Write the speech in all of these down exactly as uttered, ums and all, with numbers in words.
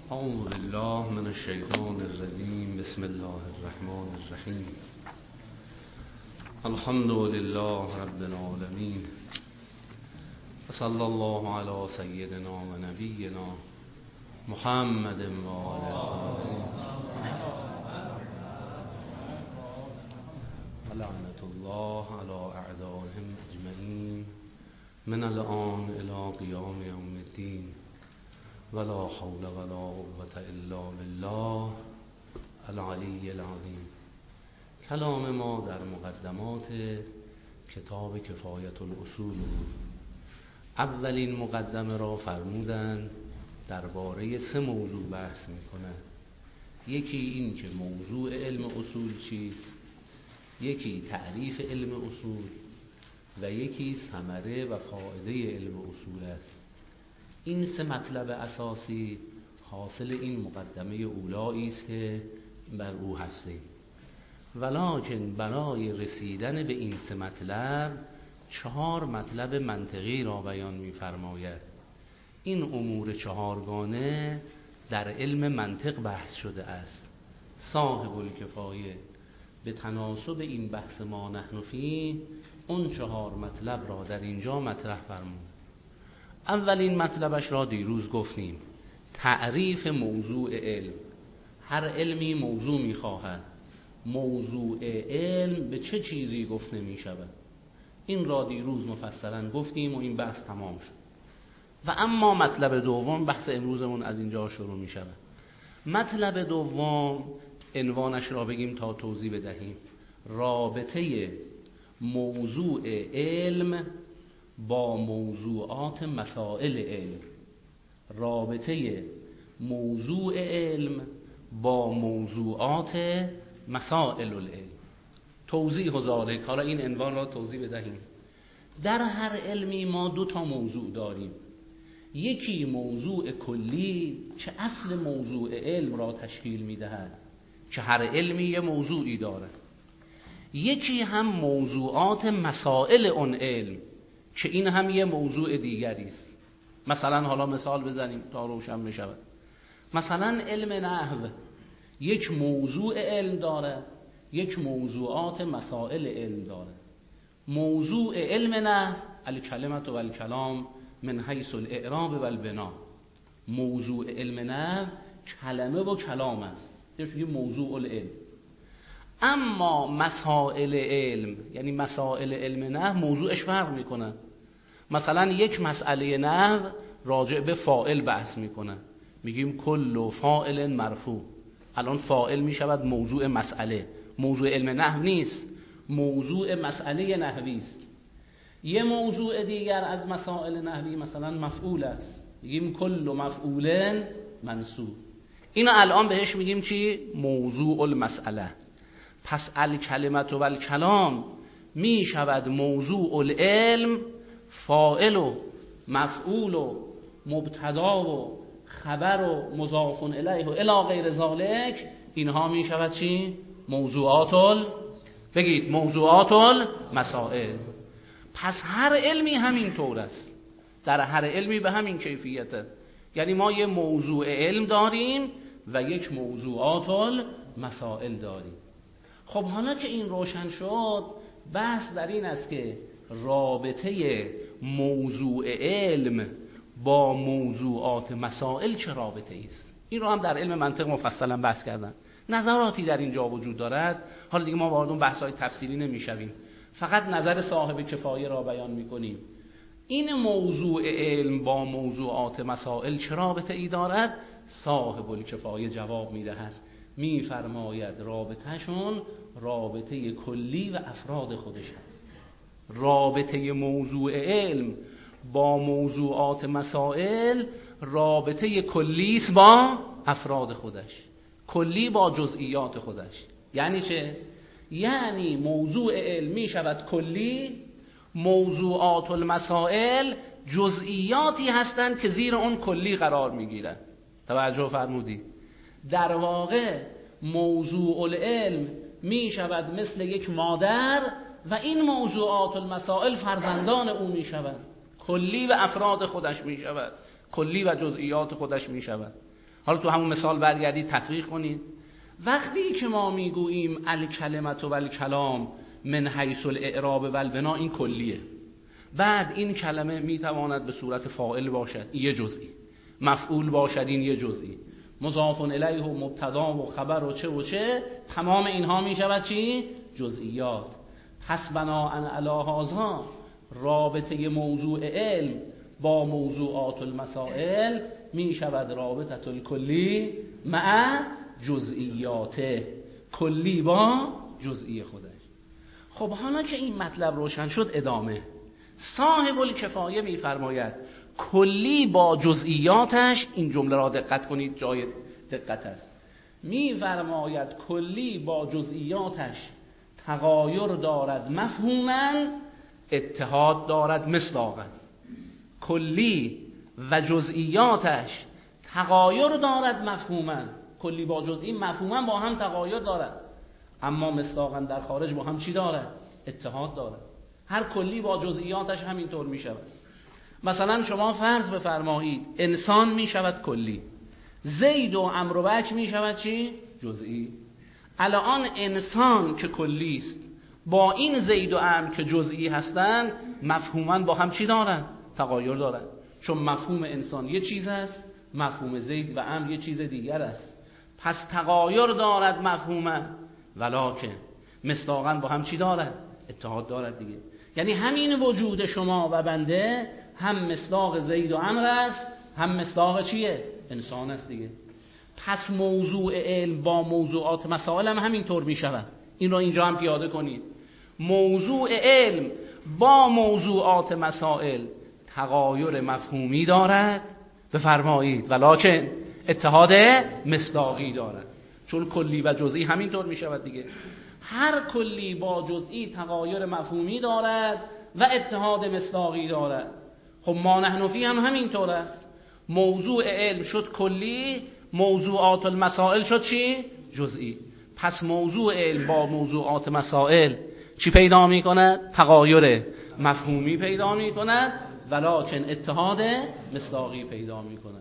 اعوذ بالله من الشیطان الرجیم. بسم الله الرحمن الرحیم. الحمد لله رب العالمین و صلی الله علی سیدنا و نبینا محمد و آله و لعنت الله علی اعدائهم اجمعین من الان الی قیام یوم الدین ولا حول ولا قوة الا بالله العلی العظیم. کلام ما در مقدمات کتاب کفایت الاصول بود. اولین مقدمه را فرمودند درباره سه موضوع بحث میکنه. یکی این که موضوع علم اصول چیست، یکی تعریف علم اصول و یکی ثمره و فایده علم اصول است. این سه مطلب اساسی حاصل این مقدمه اولایی است که بر او هستیم. ولکن برای رسیدن به این سه مطلب چهار مطلب منطقی را بیان می‌فرماید. این امور چهارگانه در علم منطق بحث شده است. صاحب الکفایه به تناسب این بحث ما نحن فیه اون چهار مطلب را در اینجا مطرح فرمود. اولین مطلبش را دیروز گفتیم، تعریف موضوع علم. هر علمی موضوع می‌خواهد. موضوع علم به چه چیزی گفته می‌شود؟ این را دیروز مفصلا گفتیم و این بحث تمام شد. و اما مطلب دوم، بحث امروزمون از اینجا شروع می‌شود. مطلب دوم عنوانش را بگیم تا توضیح بدهیم. رابطه موضوع علم با موضوعات مسائل علم. رابطه موضوع علم با موضوعات مسائل العلم. توضیح و ذالک. حالا این عنوان را توضیح بدهیم. در هر علمی ما دو تا موضوع داریم. یکی موضوع کلی که اصل موضوع علم را تشکیل می‌دهد، که هر علمی یه موضوعی داره. یکی هم موضوعات مسائل اون علم که این هم یه موضوع دیگری است. مثلا حالا مثال بزنیم تا روشن بشود. مثلا علم نحو یک موضوع علم داره، یک موضوعات مسائل علم داره. موضوع علم نحو الکلمة و الکلام من حیث الاعراب و البنا. موضوع علم نحو کلمه و کلام است، یه موضوع العلم. اما مسائل علم یعنی مسائل علم نحو موضوعش فرق میکنه. مثلا یک مسئله نحو راجع به فاعل بحث میکنه، میگیم کل فاعل مرفوع. الان فاعل میشود موضوع مسئله، موضوع علم نحو نیست، موضوع مسئله نحوی است. یه موضوع دیگر از مسائل نحوی مثلا مفعول است، میگیم کل مفعول منصوب. اینا الان بهش میگیم چی؟ موضوع المسئله. پس الکلمة و الکلام می شود موضوع العلم، فاعل و مفعول و مبتدا و خبر و مضاف الیه و الی غیر ذالک. اینها می شود چی؟ موضوعات ال... بگید موضوعات المسائل. پس هر علمی همین طور است. در هر علمی به همین کیفیته. یعنی ما یه موضوع علم داریم و یک موضوعات المسائل داریم. خب حالا که این روشن شد، بحث در این است که رابطه موضوع علم با موضوعات مسائل چه رابطه است. این رو هم در علم منطق مفصلا بحث کردن. نظراتی در اینجا وجود دارد. حالا دیگه ما وارد اون بحث‌های تفصیلی نمی‌شویم، فقط نظر صاحب کفایه را بیان می‌کنیم. این موضوع علم با موضوعات مسائل چه رابطه ای دارد؟ صاحب الکفایه جواب می‌دهد، می‌فرماید رابطه‌شون رابطه کلی و افراد خودش است. رابطه موضوع علم با موضوعات مسائل رابطه کلی است با افراد خودش، کلی با جزئیات خودش. یعنی چه؟ یعنی موضوع علم می شود کلی، موضوعات المسائل جزئیاتی هستند که زیر اون کلی قرار می گیرند. توجه فرمودید؟ در واقع موضوع العلم می شود مثل یک مادر و این موضوعات المسائل فرزندان او می شود، کلی و افراد خودش می شود، کلی و جزئیات خودش می شود. حالا تو همون مثال برگردید تطبیق کنید. وقتی که ما میگوییم الکلمت و الکلام من حیث الاعراب و البنا، این کلیه. بعد این کلمه میتواند به صورت فاعل باشد، این یه جزئی، مفعول باشد، این یه جزئی، مضاف الیه و مبتدا و خبر و چه و چه، تمام اینها میشود چی؟ جزئیات. پس بناء علی هذا رابطه موضوع علم با موضوعات المسائل می شود رابطه الکلی مع جزئیاته، کلی با جزئی خودش. خب حالا که این مطلب روشن شد، ادامه صاحب الکفایه می فرماید کلی با جزئیاتش، این جمله را دقت کنید، جای دقت است، می فرماید کلی با جزئیاتش تغایر دارد مفهوما، اتحاد دارد مصداقا. کلی و جزئیاتش تغایر دارد مفهوما، کلی با جزئی مفهوما با هم تغایر دارد، اما مصداقا در خارج با هم چی دارد؟ اتحاد دارد. هر کلی با جزئیاتش همینطور می شود. مثلا شما فرض بفرمایید انسان می شود کلی، زید و عمرو و بکر می شود چی؟ جزئی. الان انسان که کلی است با این زید و عمرو که جزئی هستند، مفهوما با هم چی دارند؟ تغایر دارند، چون مفهوم انسان یه چیز است، مفهوم زید و عمرو یه چیز دیگر است. پس تغایر دارد مفهوما، ولکن مصداقا با هم چی دارد؟ اتحاد دارد دیگه. یعنی همین وجود شما و بنده هم مصداق زید و عمرو است، هم مصداق چیه؟ انسان است دیگه. پس موضوع علم با موضوعات مسائل هم همینطور می شود. این رو اینجا هم پیاده کنید. موضوع علم با موضوعات مسائل تغایر مفهومی دارد، بفرمایید، ولکن اتحاد مصداقی دارد، چون کلی و جزئی همینطور می شود دیگه. هر کلی با جزئی تغایر مفهومی دارد و اتحاد مصداقی دارد. خب ما نحن فی هم همینطور است. موضوع علم شد کلی، موضوعات المسائل شد چی؟ جزئی. پس موضوع علم با موضوعات مسائل چی پیدا می کند؟ تغایر مفهومی پیدا می کند، ولکن اتحاد مصداقی پیدا می کند.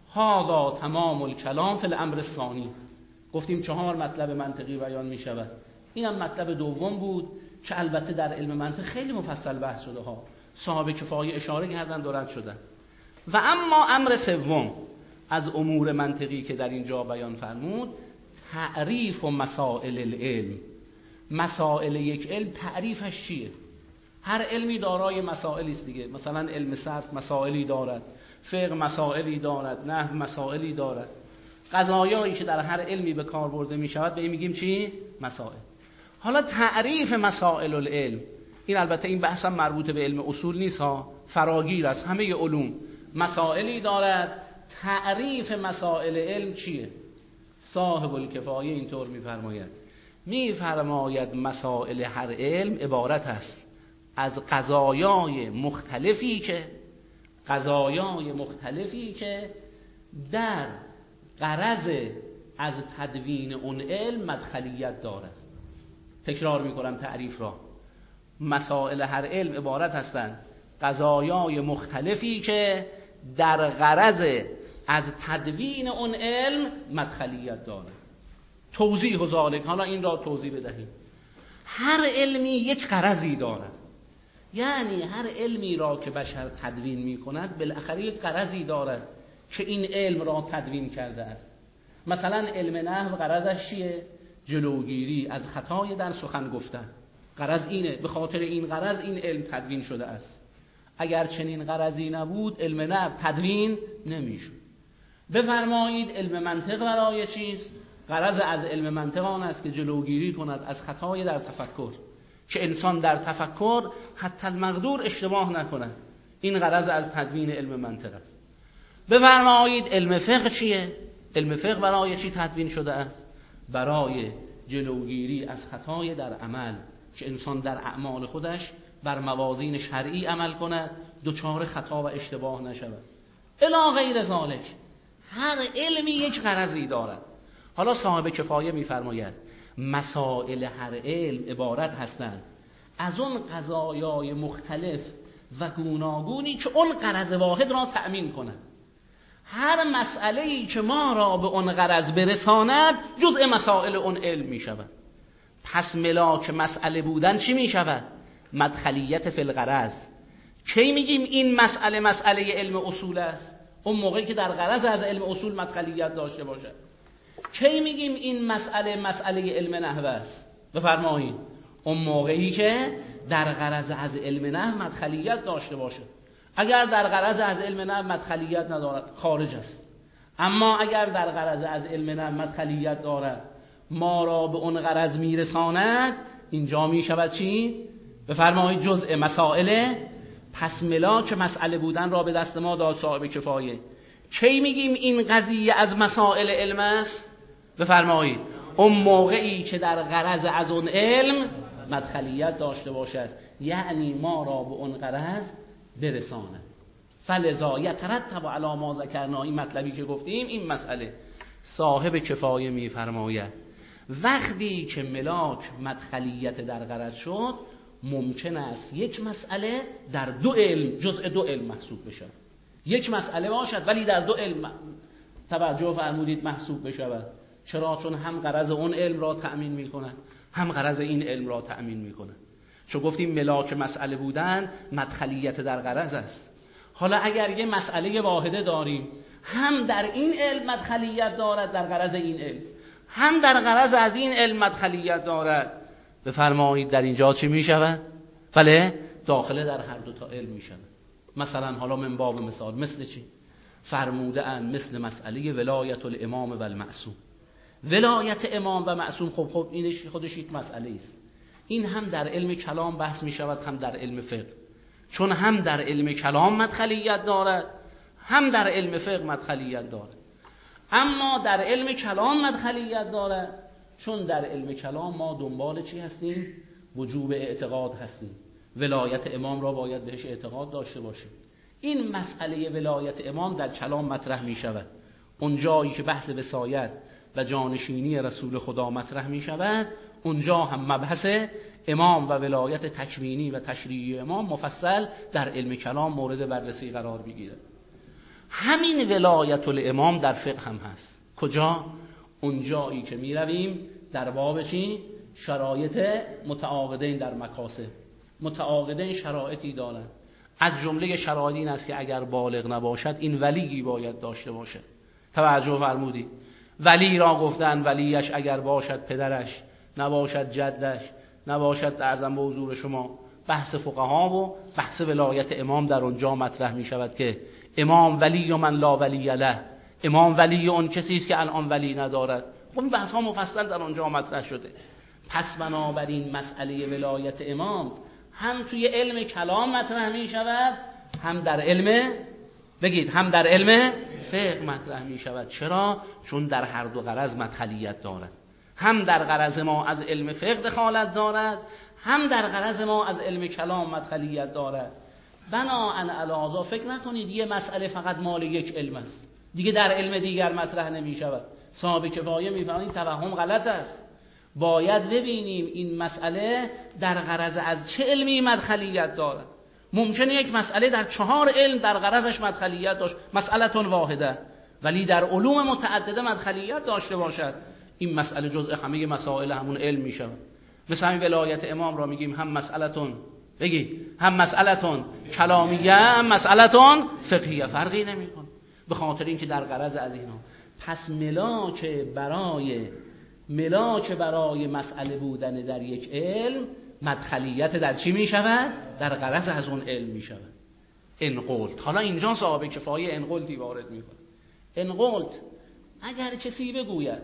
هذا تمام الکلام فی الامر الثانی. گفتیم چهار مطلب منطقی بیان می شود. اینم مطلب دوم بود که البته در علم منطق خیلی مفصل بحث شده ها، صاحب کفایه اشاره کردن و رد شدن. و اما امر سوم از امور منطقی که در اینجا بیان فرمود، تعریف و مسائل العلم. مسائل یک علم تعریفش چیه؟ هر علمی دارای مسائلی است دیگه. مثلا علم صرف مسائلی دارد، فقه مسائلی دارد، نحو مسائلی دارد. قضایایی که در هر علمی به کار برده می شود به این میگیم چی؟ مسائل. حالا تعریف مسائل العلم، این البته این بحثم مربوط به علم اصول نیست ها، فراگیر است، همه علوم مسائلی دارد. تعریف مسائل علم چیه؟ صاحب الکفایه اینطور میفرماید، میفرماید مسائل هر علم عبارت است از قضایای مختلفی که قضایای مختلفی که در غرض از تدوین اون علم مدخلیت دارد. تکرار میکنم تعریف را. مسائل هر علم عبارت هستند قضایای مختلفی که در غرض از تدوین اون علم مدخلیت دارد. توضیح و ذالک، حالا این را توضیح بدهیم. هر علمی یک غرضی دارد، یعنی هر علمی را که بشر تدوین می کند بالاخره یک غرضی دارد که این علم را تدوین کرده است. مثلا علم نحو غرضش چیه؟ جلوگیری از خطای در سخن گفتن. غرض اینه، به خاطر این غرض این علم تدوین شده است. اگر چنین غرضی نبود علم نحو تدوین نمیشد. بفرمایید علم منطق برای چیست؟ غرض از علم منطق آن است که جلوگیری کند از خطای در تفکر، که انسان در تفکر حتی المقدور اشتباه نکند. این غرض از تدوین علم منطق است. بفرمایید علم فقه چیه؟ علم فقه برای چی تدوین شده است؟ برای جلوگیری از خطای در عمل، که انسان در اعمال خودش بر موازین شرعی عمل کند، دچار خطا و اشتباه نشود. الی غیر ذالک. هر علمی یک غرضی دارد. حالا صاحب کفایه می‌فرماید مسائل هر علم عبارت هستند از اون قضایای مختلف و گوناگونی که اون غرض واحد را تأمین کنند. هر مسئله‌ای که ما را به اون غرض برساند جزء مسائل اون علم می شود. پس ملاک مسئله بودن چی می شود؟ مدخلیت فی الغرض. کی میگیم این مسئله مسئله علم اصول است؟ اون موقعی که در غرض از علم اصول مدخلیت داشته باشد. کی میگیم این مسئله مسئله علم نحو است؟ بفرمایید اون موقعی که در غرض از علم نحو مدخلیت داشته باشه. اگر در غرض از علم نحو مدخلیت ندارد خارج است. اما اگر در غرض از علم نحو مدخلیت دارد، ما را به اون غرض میرساند، اینجا میشود چی؟ بفرمایید جزء مسائل. پس ملاک مسئله بودن را به دست ما داد صاحب کفایه. کی میگیم این قضیه از مسائل علم است؟ بفرمایید اون موقعی که در غرض از اون علم مدخلیت داشته باشد، یعنی ما را به اون غرض برساند. فلذا یترتب علی ما ذکرنا، این مطلبی که گفتیم، این مسئله صاحب کفایه میفرماید وقتی که ملاک مدخلیت در غرض شد، ممکن است یک مسئله در دو علم جزء دو علم محسوب بشه. یک مسئله باشد ولی در دو علم توجه فرمودید محسوب بشه. چرا؟ چون هم غرض اون علم را تأمین میکنه، هم غرض این علم را تأمین میکنه. چون گفتیم ملاک مسئله بودن مدخلیت در غرض است. حالا اگر یه مسئله واحده داریم، هم در این علم مدخلیت دارد در غرض این علم، هم در غرض از این علم مدخلیت دارد، بفرمایید در اینجا چی می شود؟ بله داخله در هر دو تا علم می شود. مثلا حالا من باب مثال مثل چی؟ فرموده اند مثل مسئله ولایت الامام و المعصوم. ولایت امام و معصوم خب خب اینش خودش یک مسئله است. این هم در علم کلام بحث می شود، هم در علم فقه. چون هم در علم کلام مدخلیت دارد، هم در علم فقه مدخلیت دارد. اما در علم کلام مدخلیت دارد چون در علم کلام ما دنبال چی هستیم؟ وجوب اعتقاد هستیم. ولایت امام را باید بهش اعتقاد داشته باشیم. این مسئله ولایت امام در کلام مطرح می شود. اون جایی که بحث وصایت و جانشینی رسول خدا مطرح می شود، اونجا هم مبحث امام و ولایت تکوینی و تشریعی امام مفصل در علم کلام مورد بررسی قرار بگیرد. همین ولایت الامام در فقه هم هست. کجا؟ اون جایی که می رویم در باب چی؟ شرایط متعاقدین در مکاسب. متعاقدین شرایطی دارند. از جمله شرایط این است که اگر بالغ نباشد این ولیی باید داشته باشد. توجه فرمودید؟ ولی را گفتن ولیش اگر باشد پدرش، نباشد جدش، نباشد اعظم به حضور شما. بحث فقها و بحث ولایت امام در اونجا مطرح می شود که امام ولی و من لا ولی له. امام ولی اون کسی است که الان ولی ندارد. خب این بحث ها مفصل در اونجا مطرح شده. پس بنابراین مسئله ولایت امام هم توی علم کلام مطرح می شود، هم در علم بگید هم در علم فقه مطرح می شود. چرا؟ چون در هر دو غرض مدخلیت دارد. هم در غرض ما از علم فقه دخالت دارد، هم در غرض ما از علم کلام مدخلیت دارد. بناهن علاوه فکر نکنید یه مسئله فقط مال یک علم است، دیگه در علم دیگر مطرح نمی شود. صاحب کفایه میفهمید توهم غلط است. باید ببینیم این مسئله در غرض از چه علمی مدخلیت دارد. ممکنه یک مسئله در چهار علم در غرضش مدخلیت داشت، مسئله‌تون واحده، ولی در علوم متعدده مدخلیت داشته باشد. این مسئله جزء همه مسائل همون علم می شود. مثل همین ولایت امام را میگیم هم مسئله‌تون بگید هم مسئله‌تون کلامیه هم مسئله‌تون فقهیه، فرقی نمی‌کنه به خاطر اینکه در غرض از اینا. پس ملاک برای ملاک برای مسئله بودن در یک علم مدخلیت در چی می شود؟ در غرض از اون علم می شود. انقلت. حالا اینجا صاحب کفایه انقلتی وارد می کنه. انقلت اگر کسی بگوید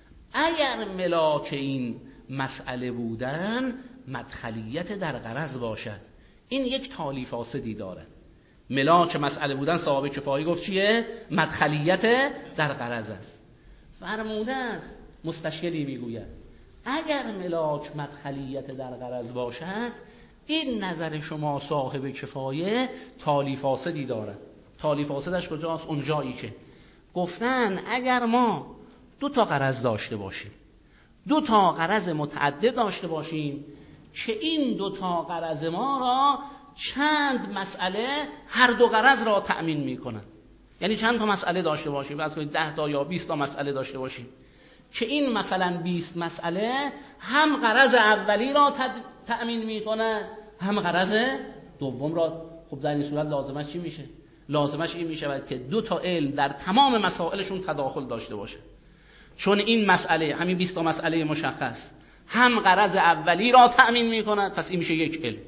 اگر ملاک این مسئله بودن مدخلیت در غرض باشد، این یک تالی فاسدی داره. ملاک مسئله بودن صاحب کفایه گفت چیه؟ مدخلیت در غرض است. فرموده است مستشکلی میگوید اگر ملاک مدخلیت در غرض باشد، این نظر شما صاحب کفایه تالی فاسدی دارد. تالی فاسدش کجاست؟ اون جایی که گفتن اگر ما دو تا غرض داشته باشیم، دو تا غرض متعدد داشته باشیم که این دو تا غرض ما را چند مسئله هر دو غرض را تأمین میکنن. یعنی چند تا مسئله داشته باشیم، فرض کنید ده تا یا بیست تا مسئله داشته باشیم که این مثلا بیست مسئله هم غرض اولی را تأمین میکنه هم غرض دوم را. خب در این صورت لازمش چی میشه؟ لازمش این میشه که دو تا علم در تمام مسائلشون تداخل داشته باشه، چون این مسئله همین بیست تا مسئله مشخص هم غرض اولی را تأمین میکند، پس این میشه یک علم.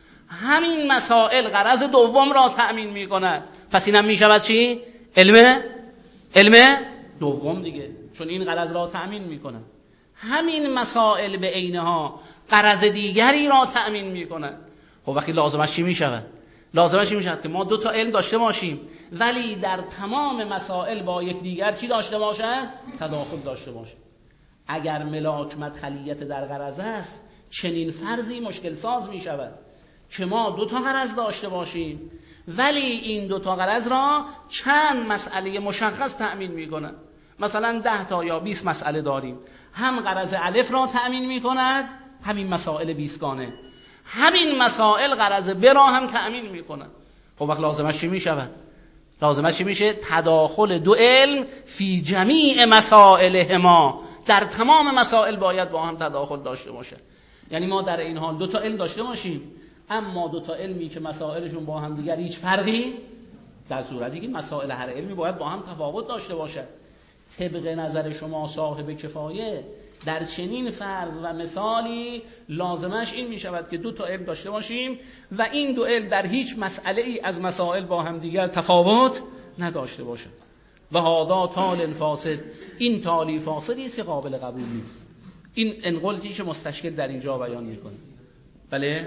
همین مسائل غرض دوم را تأمین میکند، پس اینم میشود چی؟ علم علم دوم دیگه، چون این غرض را تأمین میکند. همین مسائل به عینها غرض دیگری را تأمین میکند. خب وقتی لازمش چی میشود؟ لازمش چی میشود که ما دو تا علم داشته باشیم ولی در تمام مسائل با یک دیگر چی داشته باشند؟ تداخل داشته باشند. اگر ملاک مدخلیت در غرض است، چنین فرضی مشکل ساز می شود که ما دو تا غرض داشته باشیم ولی این دو تا غرض را چند مسئله مشخص تأمین می کنند. مثلا ده تا یا بیست مسئله داریم، هم غرض الف را تأمین می کند، همین مسائل بیستگانه، همین مسائل غرض ب را هم تأمین می کند. خب وقت لازمش چی می شود؟ لازمش چی میشه؟ تداخل دو علم فی جمیع مسائلهما، در تمام مسائل باید با هم تداخل داشته باشه. یعنی ما در این حال دو تا علم داشته باشیم، اما دو تا علمی که مسائلشون با هم دیگر هیچ فرقی، در صورتی که مسائل هر علمی باید با هم تفاوت داشته باشه. طبق نظر شما صاحب کفایه در چنین فرض و مثالی لازمش این می شود که دو تا علم داشته باشیم و این دو علم در هیچ مسئله ای از مسائل با هم دیگر تفاوت نداشته باشه. و هادا تال فاسد، این تالی فاسدی است که قابل قبول نیست. این انقلتی که مستشکل در اینجا بیان میکنه. بله؟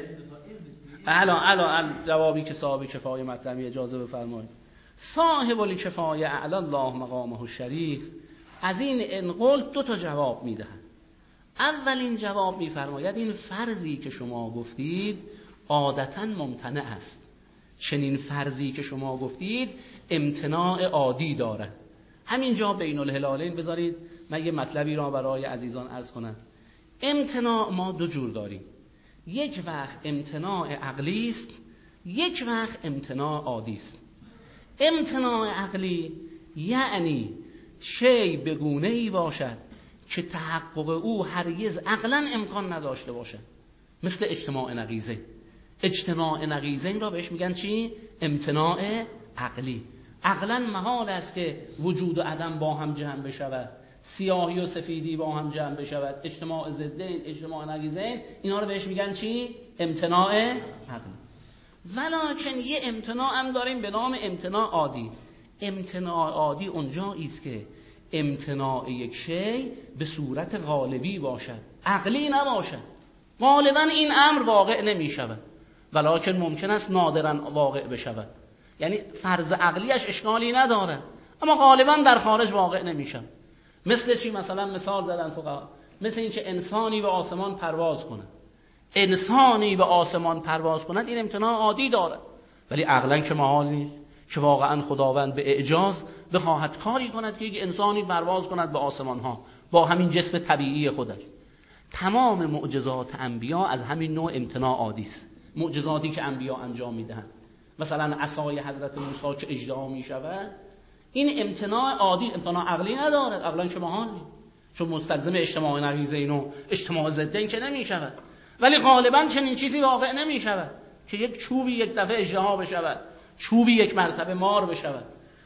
الان الان جوابی که صاحب کفایه مطلبی اجازه بفرمایید. صاحب الکفایه اعلی الله مقامه الشریف از این انقل دو تا جواب میدهند. اولین جواب میفرماید این فرضی که شما گفتید عادتاً ممتنع است. چنین فرضی که شما گفتید امتناع عادی داره. همینجا بین الهلالین بذارید من یه مطلبی را برای عزیزان عرض کنم. امتناع ما دو جور داریم، یک وقت امتناع عقلی است، یک وقت امتناع عادی است. امتناع عقلی یعنی شی به گونه‌ای باشد که تحقق او هرگز عقلا امکان نداشته باشد، مثل اجتماع نقیضه. اجتماع نقیضین را بهش میگن چی؟ امتناع عقلی. عقلا محال است که وجود و عدم با هم جمع بشود، سیاهی و سفیدی با هم جمع بشود. اجتماع ضدین، اجتماع نقیضین، اینا رو بهش میگن چی؟ امتناع عقلی. ولکن یه امتناع هم داریم به نام امتناع عادی. امتناع عادی اونجایی است که امتناع یک شی به صورت غالبی باشد، عقلی نباشد. غالبا این امر واقع نمی شود ولکن ممکن است نادرا واقع بشود. یعنی فرض عقلیش اشکالی نداره اما غالبا در خارج واقع نمی شود. مثل چی؟ مثلا مثال زدن فقها، مثل این که انسانی به آسمان پرواز کند. انسانی به آسمان پرواز کند این امتناع عادی داره، ولی عقلا که محال نیست که واقعا خداوند به اعجاز بخواهد کاری کند که یک انسانی پرواز کند به آسمان ها با همین جسم طبیعی خودش. تمام معجزات انبیا از همین نوع امتناع عادی است. معجزاتی که انبیا انجام میدهند، مثلا عصای حضرت موسی که اژدها میشود، این امتناع عادی، امتناع عقلی ندارد. عقلا که محال نیست، چون مستلزم اجتماع نقیضین و اجتماع ضدین که نمیشود. ولی غالبا چنین چیزی واقع نمیشود که یک چوبی یک دفعه اژدها بشود، چوبی یک مرتبه مار بشود.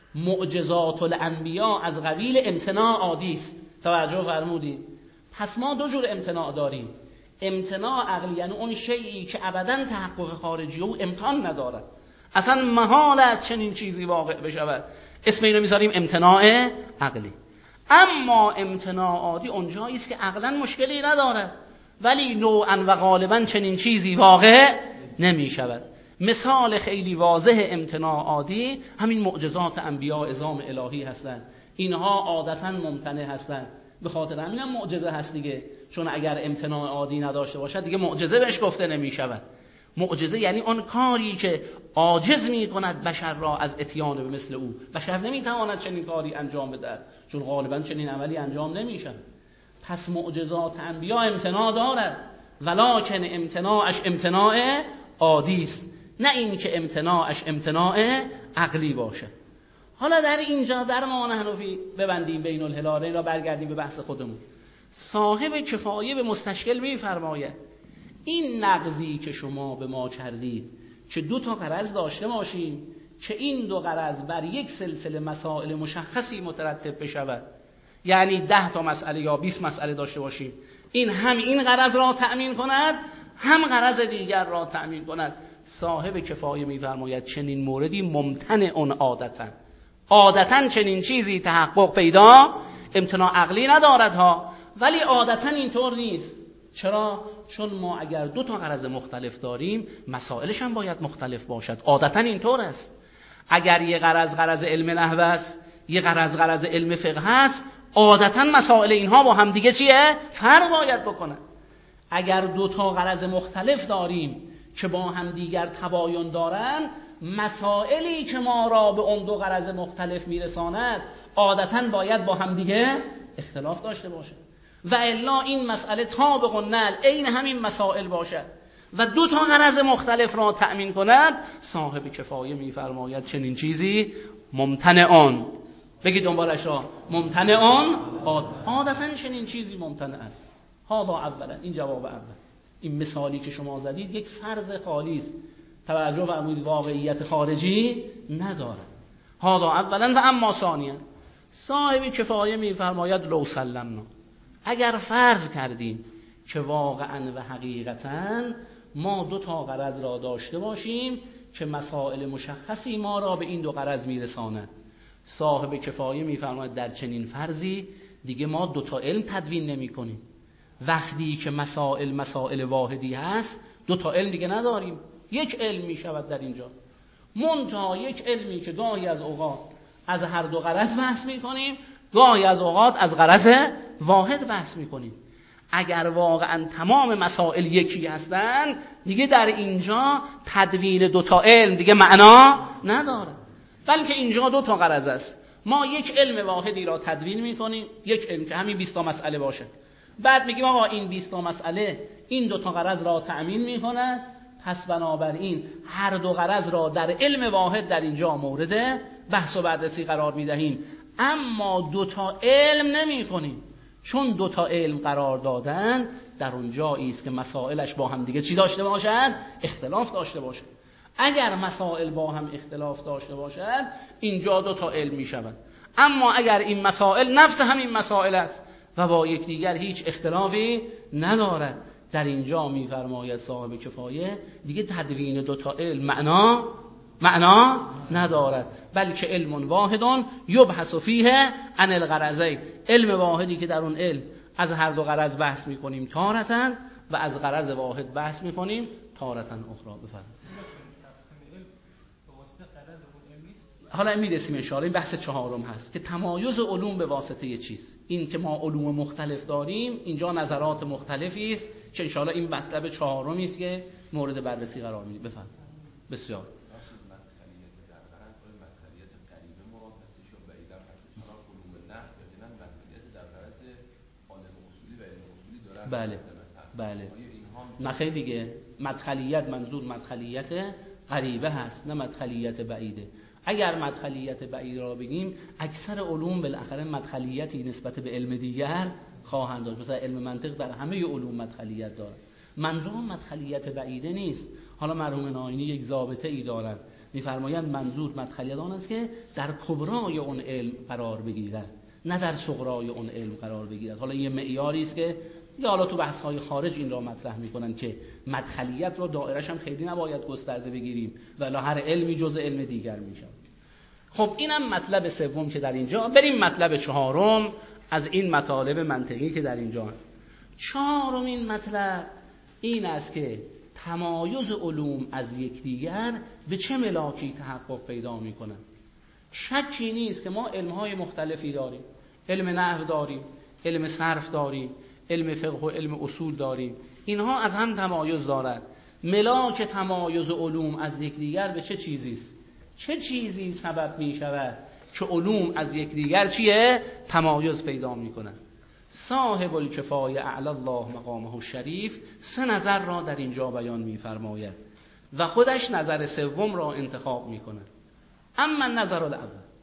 معجزات الانبیا از قبیل امتناع عادی است. توجه فرمودید؟ پس ما دو جور امتناع داریم. امتناع عقلی یعنی اون شیئی که ابداً تحقق خارجی او امکان ندارد، اصلا محال است چنین چیزی واقع بشود، اسم اینو میذاریم امتناع عقلی. اما امتناع عادی اونجایی است که عقلاً مشکلی ندارد ولی نوعاً و غالباً چنین چیزی واقع نمیشود. مثال خیلی واضح امتناع عادی همین معجزات انبیاء عظام الهی هستند. اینها عادتاً ممتنع هستند، به خاطر همین هم معجزه هست دیگه، چون اگر امتناع عادی نداشته باشد دیگه معجزه بهش گفته نمی شود. معجزه یعنی اون کاری که عاجز می کند بشر را از اتیان به مثل او. بشر نمی تواند چنین کاری انجام بده چون غالبا چنین عملی انجام نمی شود. پس معجزات انبیا امتناع دارد ولکن امتناعش امتناع عادی است، نه این که امتناعش امتناع عقلی باشه. حالا در اینجا در ما نحنفی ببندیم بین الهلالین را برگردیم به بحث خودمون. صاحب کفایه به مستشکل میفرماید این نقضی که شما به ما کردید که دو تا غرض داشته باشیم که این دو غرض بر یک سلسله مسائل مشخصی مترتب بشود، یعنی ده تا مسئله یا بیست مسئله داشته باشیم، این هم این غرض را تأمین کند هم غرض دیگر را تأمین کند. صاحب کفایه میفرماید چنین موردی ممتنع اون عادتا عادتا چنین چیزی تحقق پیدا امتناع عقلی ندارد ها، ولی عادتا اینطور نیست. چرا؟ چون ما اگر دو تا غرض مختلف داریم مسائلش هم باید مختلف باشد. عادتا اینطور است. اگر یه غرض غرض علم نحو است، یه غرض غرض علم فقه است، عادتا مسائل اینها با هم دیگه چیه؟ فرق باید بکنن. اگر دو تا غرض مختلف داریم که با هم دیگر تباین دارن، مسائلی که ما را به اون دو غرض مختلف میرساند عادتا باید با هم دیگه اختلاف داشته باشه و الا این مسئله طابق النل عین همین مسائل باشد و دو تا غرض مختلف را تأمین کند. صاحب کفایه میفرماید چنین چیزی ممتنعان. بگید دنبالش را ممتنعان، عادتا چنین چیزی ممتنع است. هذا اولا، این جواب اول. این مثالی که شما زدید یک فرض خالی است، توجه فرمودید واقعیت خارجی نداره. هذا اولا. و اما ثانیا صاحب کفایه میفرماید لو سلمنا، اگر فرض کردیم که واقعا و حقیقتا ما دو تا غرض را داشته باشیم که مسائل مشخصی ما را به این دو غرض میرساند، صاحب کفایه میفرماید در چنین فرضی دیگه ما دو تا علم تدوین نمی کنیم. وقتی که مسائل مسائل واحدی هست دو تا علم دیگه نداریم، یک علم می شود در اینجا. منتها یک علمی که گاهی از اوقات از هر دو غرض بحث می کنیم، گاهی از اوقات از غرض واحد بحث می کنیم. اگر واقعا تمام مسائل یکی هستند دیگه در اینجا تدوین دو تا علم دیگه معنا نداره، بلکه اینجا دو تا غرض است. ما یک علم واحدی را تدوین می کنیم، یک علم که همین بیست تا مسئله باشه. بعد میگیم آقا این بیست تا مسئله این دو تا غرض را تأمین میکند، پس بنابراین هر دو غرض را در علم واحد در اینجا مورد بحث و بررسی قرار میدهیم، اما دو تا علم نمی کنیم. چون دو تا علم قرار دادن در اون جایی است که مسائلش با هم دیگه چی داشته باشد؟ اختلاف داشته باشد. اگر مسائل با هم اختلاف داشته باشد اینجا دو تا علم میشود، اما اگر این مسائل نفس همین مسائل است و با یکدیگر هیچ اختلافی ندارد، در اینجا میفرماید صاحب کفایه دیگه تدوین دو تا علم معنا معنا ندارد، بلکه علم واحد یبحث فیه عن الغرضین، علم واحدی که در اون علم از هر دو غرض بحث میکنیم تارتن و از غرض واحد بحث میکنیم تارتن اخرى. بفرمایید. حالا میرسیم ان شاءالله. این بحث چهارم هست که تمایز علوم به واسطه یه چیز، این که ما علوم مختلف داریم، اینجا نظرات مختلفی است که ان شاءالله این مطلب چهارمی است که مورد بررسی قرار میدیم. بفرمایید. بسیار بله بله نه خیلی دیگه، مدخلیت منظور مدخلیت قریبه هست نه مدخلیت بعیده. اگر مدخلیت بعید را بگیم اکثر علوم بالاخره مدخلیتی نسبت به علم دیگر خواهند داشت. مثلا علم منطق در همه علوم مدخلیت دارد، منظور مدخلیت بعیده نیست. حالا مرحوم ناینی یک ضابطه ای دارند، میفرمایند منظور مدخلیت آن است که در کبرای اون علم قرار بگیرد نه در صغرای اون علم قرار بگیرد. حالا یه معیاری است که یا حالا تو بحث های خارج این را مطرح میکنن که مدخلیت رو دایره‌ش هم خیلی نباید گسترده بگیریم ولی هر علمی جز علم دیگر میشه. خب اینم مطلب سوم که در اینجا. بریم مطلب چهارم از این مطالب منطقی که در اینجا. چهارمین مطلب این است که تمایز علوم از یکدیگر به چه ملاکی تحقق پیدا میکنن. شکی نیست که ما علم‌های مختلفی داریم، علم نحو داریم، علم صرف داریم، علم فقه و علم اصول داریم، اینها از هم تمایز دارند. ملاک تمایز علوم از یکدیگر به چه چیزی است؟ چه چیزی سبب می شود که علوم از یکدیگر چیه؟ تمایز پیدا می کنند. صاحب الکفایه اعلی الله مقامه الشریف سه نظر را در اینجا بیان می فرماید و خودش نظر سوم را انتخاب می کند. اما نظر الاول،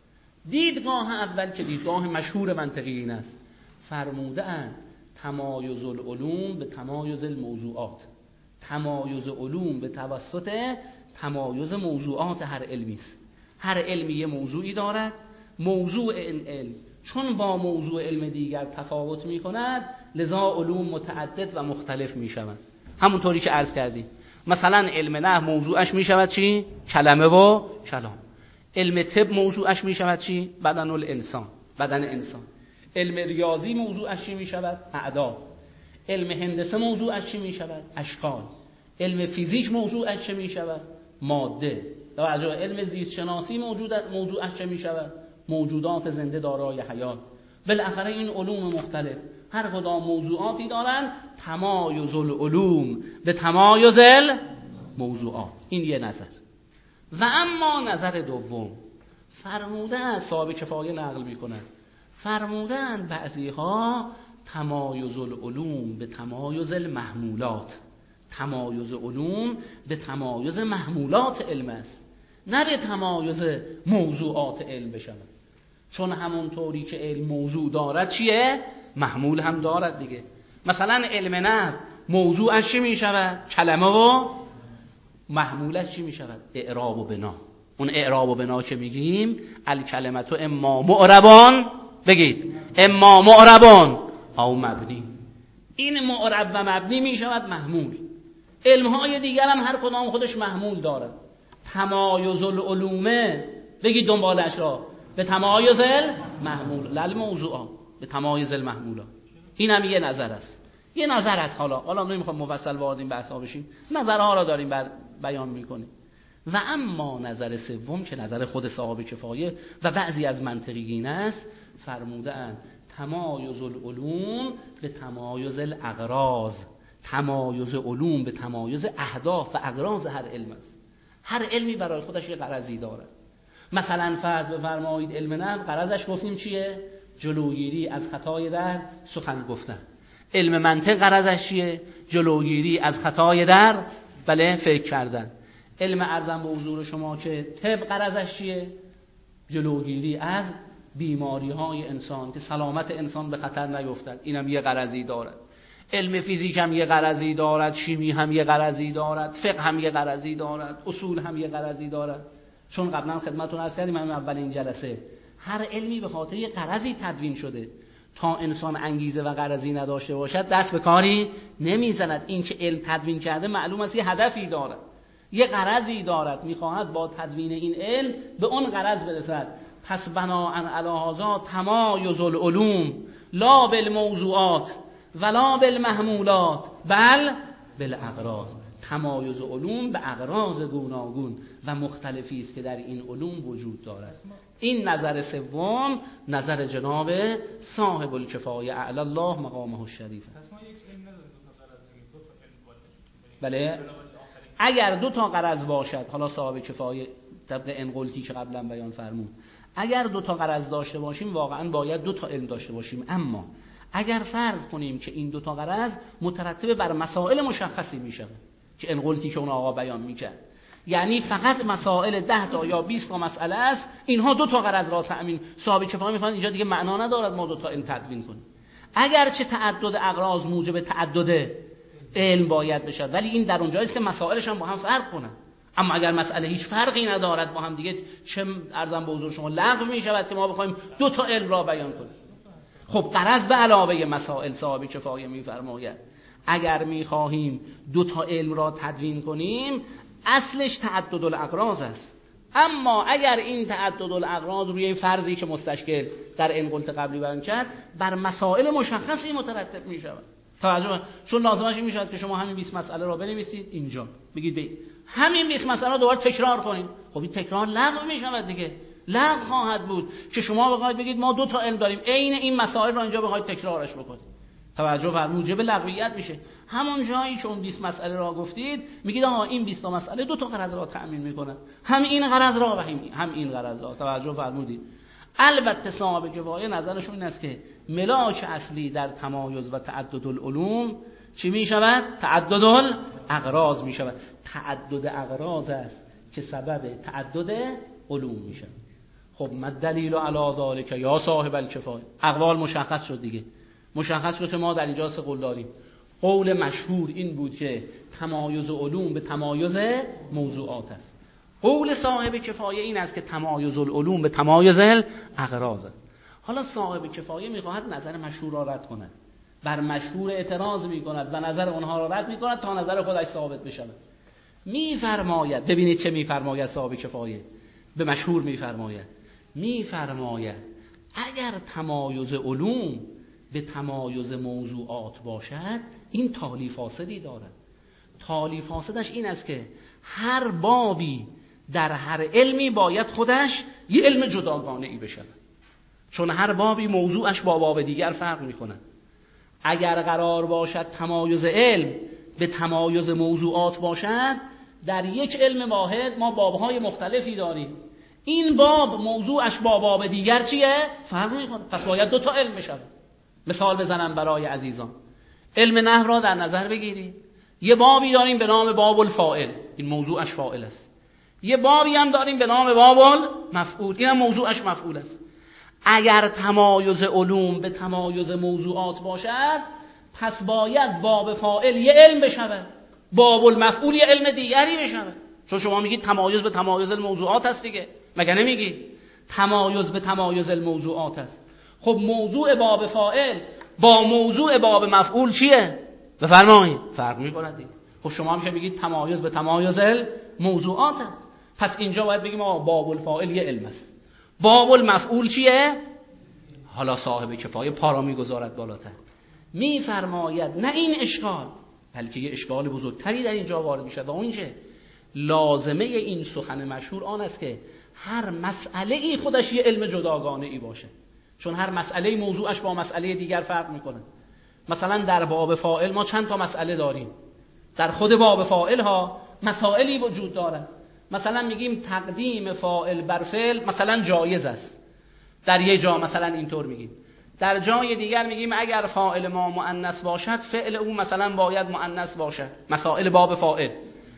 دیدگاه اول که دیدگاه مشهور منطقیین است، فرموده اند تمایز العلوم به تمایز الموضوعات، تمایز علوم به توسط تمایز موضوعات هر علمی است. هر علمی یه موضوعی دارد، موضوع این علم چون با موضوع علم دیگر تفاوت می کند لذا علوم متعدد و مختلف می شود. همونطوری که عرض کردیم مثلا علم نحو موضوعش می شود چی؟ کلمه و کلام. علم طب موضوعش می شود چی؟ بدن الانسان، بدن انسان. علم ریاضی موضوعش چی می شود؟ اعداد. علم هندسه موضوعش چی می شود؟ اشکال. علم فیزیک موضوعش چه می شود؟ ماده. توجه، علم زیست شناسی موضوعش چه می شود؟ موجودات زنده دارای حیات. بالاخره این علوم مختلف هر کدام موضوعاتی دارن، تمایز العلوم به تمایز الموضوعات. این یه نظر. و اما نظر دوم، فرمودن صاحب کفایه نقل میکنن، فرمودن بعضی ها تمایز العلوم به تمایز المحمولات، تمایز علوم به تمایز محمولات علم است، نه به تمایز موضوعات علم بشود. چون همونطوری که علم موضوع دارد چیه؟ محمول هم دارد دیگه. مثلا علم نحو موضوعش چی می شود؟ کلمه و محمولش چی می شود؟ اعراب و بنا. اون اعراب و بنا که میگیم الکلمه اما معربان، بگید اما معربان او مبنی، این معرب و مبنی می شود محمول. علمهای دیگر هم هر کدام خودش محمول دارد. تمایز العلومه، بگید دنبالش را، به تمایز المحمول للموضوعات، به تمایز المحمولات. این هم یه نظر است. یه نظر است. حالا حالا نمیخوام مفصل وارد این بحثا بشیم، نظرها را داریم بر بیان میکنیم. و اما نظر سوم که نظر خود صاحب کفایه و بعضی از منطقیین است، فرموده اند تمایز العلوم به تمایز الاغراض، تمایز علوم به تمایز اهداف و اغراض هر علم است. هر علمی برای خودش یه غرضی دارد. مثلا فرض بفرمایید علم نحو غرضش گفتیم چیه؟ جلوگیری از خطای در سخن گفتن. علم منطق غرضش چیه؟ جلوگیری از خطای در بله فکر کردن. علم ارزم به حضور شما که طب غرضش چیه؟ جلوگیری از بیماری های انسان که سلامت انسان به خطر نیفتد. اینم یه غرضی دارد. علم فیزیک هم یه غرضی دارد، شیمی هم یه غرضی دارد، فقه هم یه غرضی دارد، اصول هم یه غرضی دارد. چون قبلا خدمتتون عرض کردیم همین اول این جلسه، هر علمی به خاطر یه غرضی تدوین شده. تا انسان انگیزه و غرضی نداشته باشد دست به کاری نمیزند. این که علم تدوین کرده معلوم است یه هدفی دارد، یه غرضی دارد، میخواهد با تدوین این علم به اون غرض برسد. پس بناء علی هذا تمایز العلوم لا بالموضوعات ولا بالمحمولات بل بالاغراض. تمایز علوم به اغراض گوناگون و مختلفی است که در این علوم وجود دارد. این نظر سوم نظر جناب صاحب الکفایه اعلی الله مقامه الشریف. بله اگر دو تا غرض باشد، حالا صاحب کفایه طبق انقلتی که قبلا بیان فرمود، اگر دو تا غرض داشته باشیم واقعا باید دو تا علم داشته باشیم. اما اگر فرض کنیم که این دو تا غرض مترتب بر مسائل مشخصی میشه که انقلتی که اون آقا بیان میکرد، یعنی فقط مسائل ده تا یا بیست تا مسئله است، اینها دو تا غرض را تأمین، صاحب کفایه میخوان اینجا دیگه معنا ندارد ما دو تا علم تدوین کنیم. اگر چه تعدد اغراض موجب تعدد علم باید بشد، ولی این در اونجایی است که مسائلش هم با هم فرق کنن. اما اگر مسئله هیچ فرقی ندارد با هم دیگه، چه ارزم به حضور شما لغو میشود که ما بخوایم دو تا علم را بیان کنیم. خب غرض به علاوه مسائل صاحب کفایه میفرماید اگر میخواهیم دو تا علم را تدوین کنیم اصلش تعدد الاغراض است. اما اگر این تعدد الاغراض روی این فرضی که مستشکل در انقلت قبلی بیان کرد بر مسائل مشخصی مترتب میشود، توجه، چون لازمش این میشود که شما همین بیست مسئله را بنویسید اینجا، بگید به همین بیست مسئله را دوباره تکرار کنید. خب این تکرار لغو میشود دیگه، لغو خواهد بود که شما بخواید بگید ما دو تا علم داریم عین این مسائل را اینجا بخواید تکرارش بکنید. توجه فرمود، موجب لغویت میشه. همون جایی که اون بیست مسئله را گفتید میگید آها این بیست تا مسئله دو تا غرض را تأمین میکنه، هم این غرض را و هم این غرض را. توجه فرمودید. البته صاحب کفایه نظرشون این است که ملاک اصلی در تمایز و تعدد العلوم چی میشود؟ تعدد الاغراض میشود. تعدد اغراض است که سبب تعدد علوم میشه. خب ما دلیل علی ذالک یا صاحب الکفایه؟ اقوال مشخص شد دیگه. مشخص شد که ما در اینجا سه قول داریم. قول مشهور این بود که تمایز علوم به تمایز موضوعات است. قول صاحب کفایه این است که تمایز العلوم به تمایز الاغراض است. حالا صاحب کفایه میخواهد نظر مشهور را رد کند، بر مشهور اعتراض میکند و نظر اونها را رد میکند تا نظر خودش ثابت بشود. میفرماید، ببینید چه میفرماید صاحب کفایه به مشهور میفرماید میفرماید اگر تمایز علوم به تمایز موضوعات باشد این تالی فاسدی دارد. تالی فاسدش این است که هر بابی در هر علمی باید خودش یه علم جداگانه ای بشه، چون هر بابی موضوعش با باب دیگر فرق میکنه. اگر قرار باشد تمایز علم به تمایز موضوعات باشد، در یک علم واحد ما بابهای مختلفی داریم، این باب موضوعش با باب دیگر چیه؟ فرق میکنه، پس باید دو تا علم بشه. مثال بزنم برای عزیزان، علم نحو را در نظر بگیرید. یه بابی داریم به نام باب الفاعل، این موضوعش فاعل است. یه بابی هم داریم به نام باب المفعول، این هم موضوعش مفعول است. اگر تمایز علوم به تمایز موضوعات باشد، پس باید باب فاعل یه علم بشود، باب المفعول یه علم دیگری بشود. چون شما میگید تمایز به تمایز الموضوعات است دیگه، مگه نمیگید تمایز به تمایز الموضوعات است؟ خب موضوع باب فاعل با موضوع باب مفعول چیه؟ بفرمایید. فرق میکنه دیگه. خب شما میشه میگید تمایز به تمایز الموضوعات است. پس اینجا باید بگیم آقا باب الفاعل یه علم است، باب المفعول چیه؟ حالا صاحب کفایه پا را میگذارد بالاتر، میفرماید نه این اشکال، بلکه یه اشکال بزرگتری در اینجا وارد میشه و اون چه؟ لازمه این سخن مشهور آن است که هر مسئله ای خودش یه علم جداگانه ای باشه، چون هر مسئله موضوعش با مسئله دیگر فرق میکنه. مثلا در باب فاعل ما چند تا مسئله داریم، در خود باب فاعل ها مسائلی وجود داره. مثلا میگیم تقدیم فاعل بر فعل مثلا جایز است، در یه جا مثلا اینطور میگیم. در جای دیگر میگیم اگر فاعل ما مؤنث باشد فعل او مثلا باید مؤنث باشد، مسائل باب فاعل.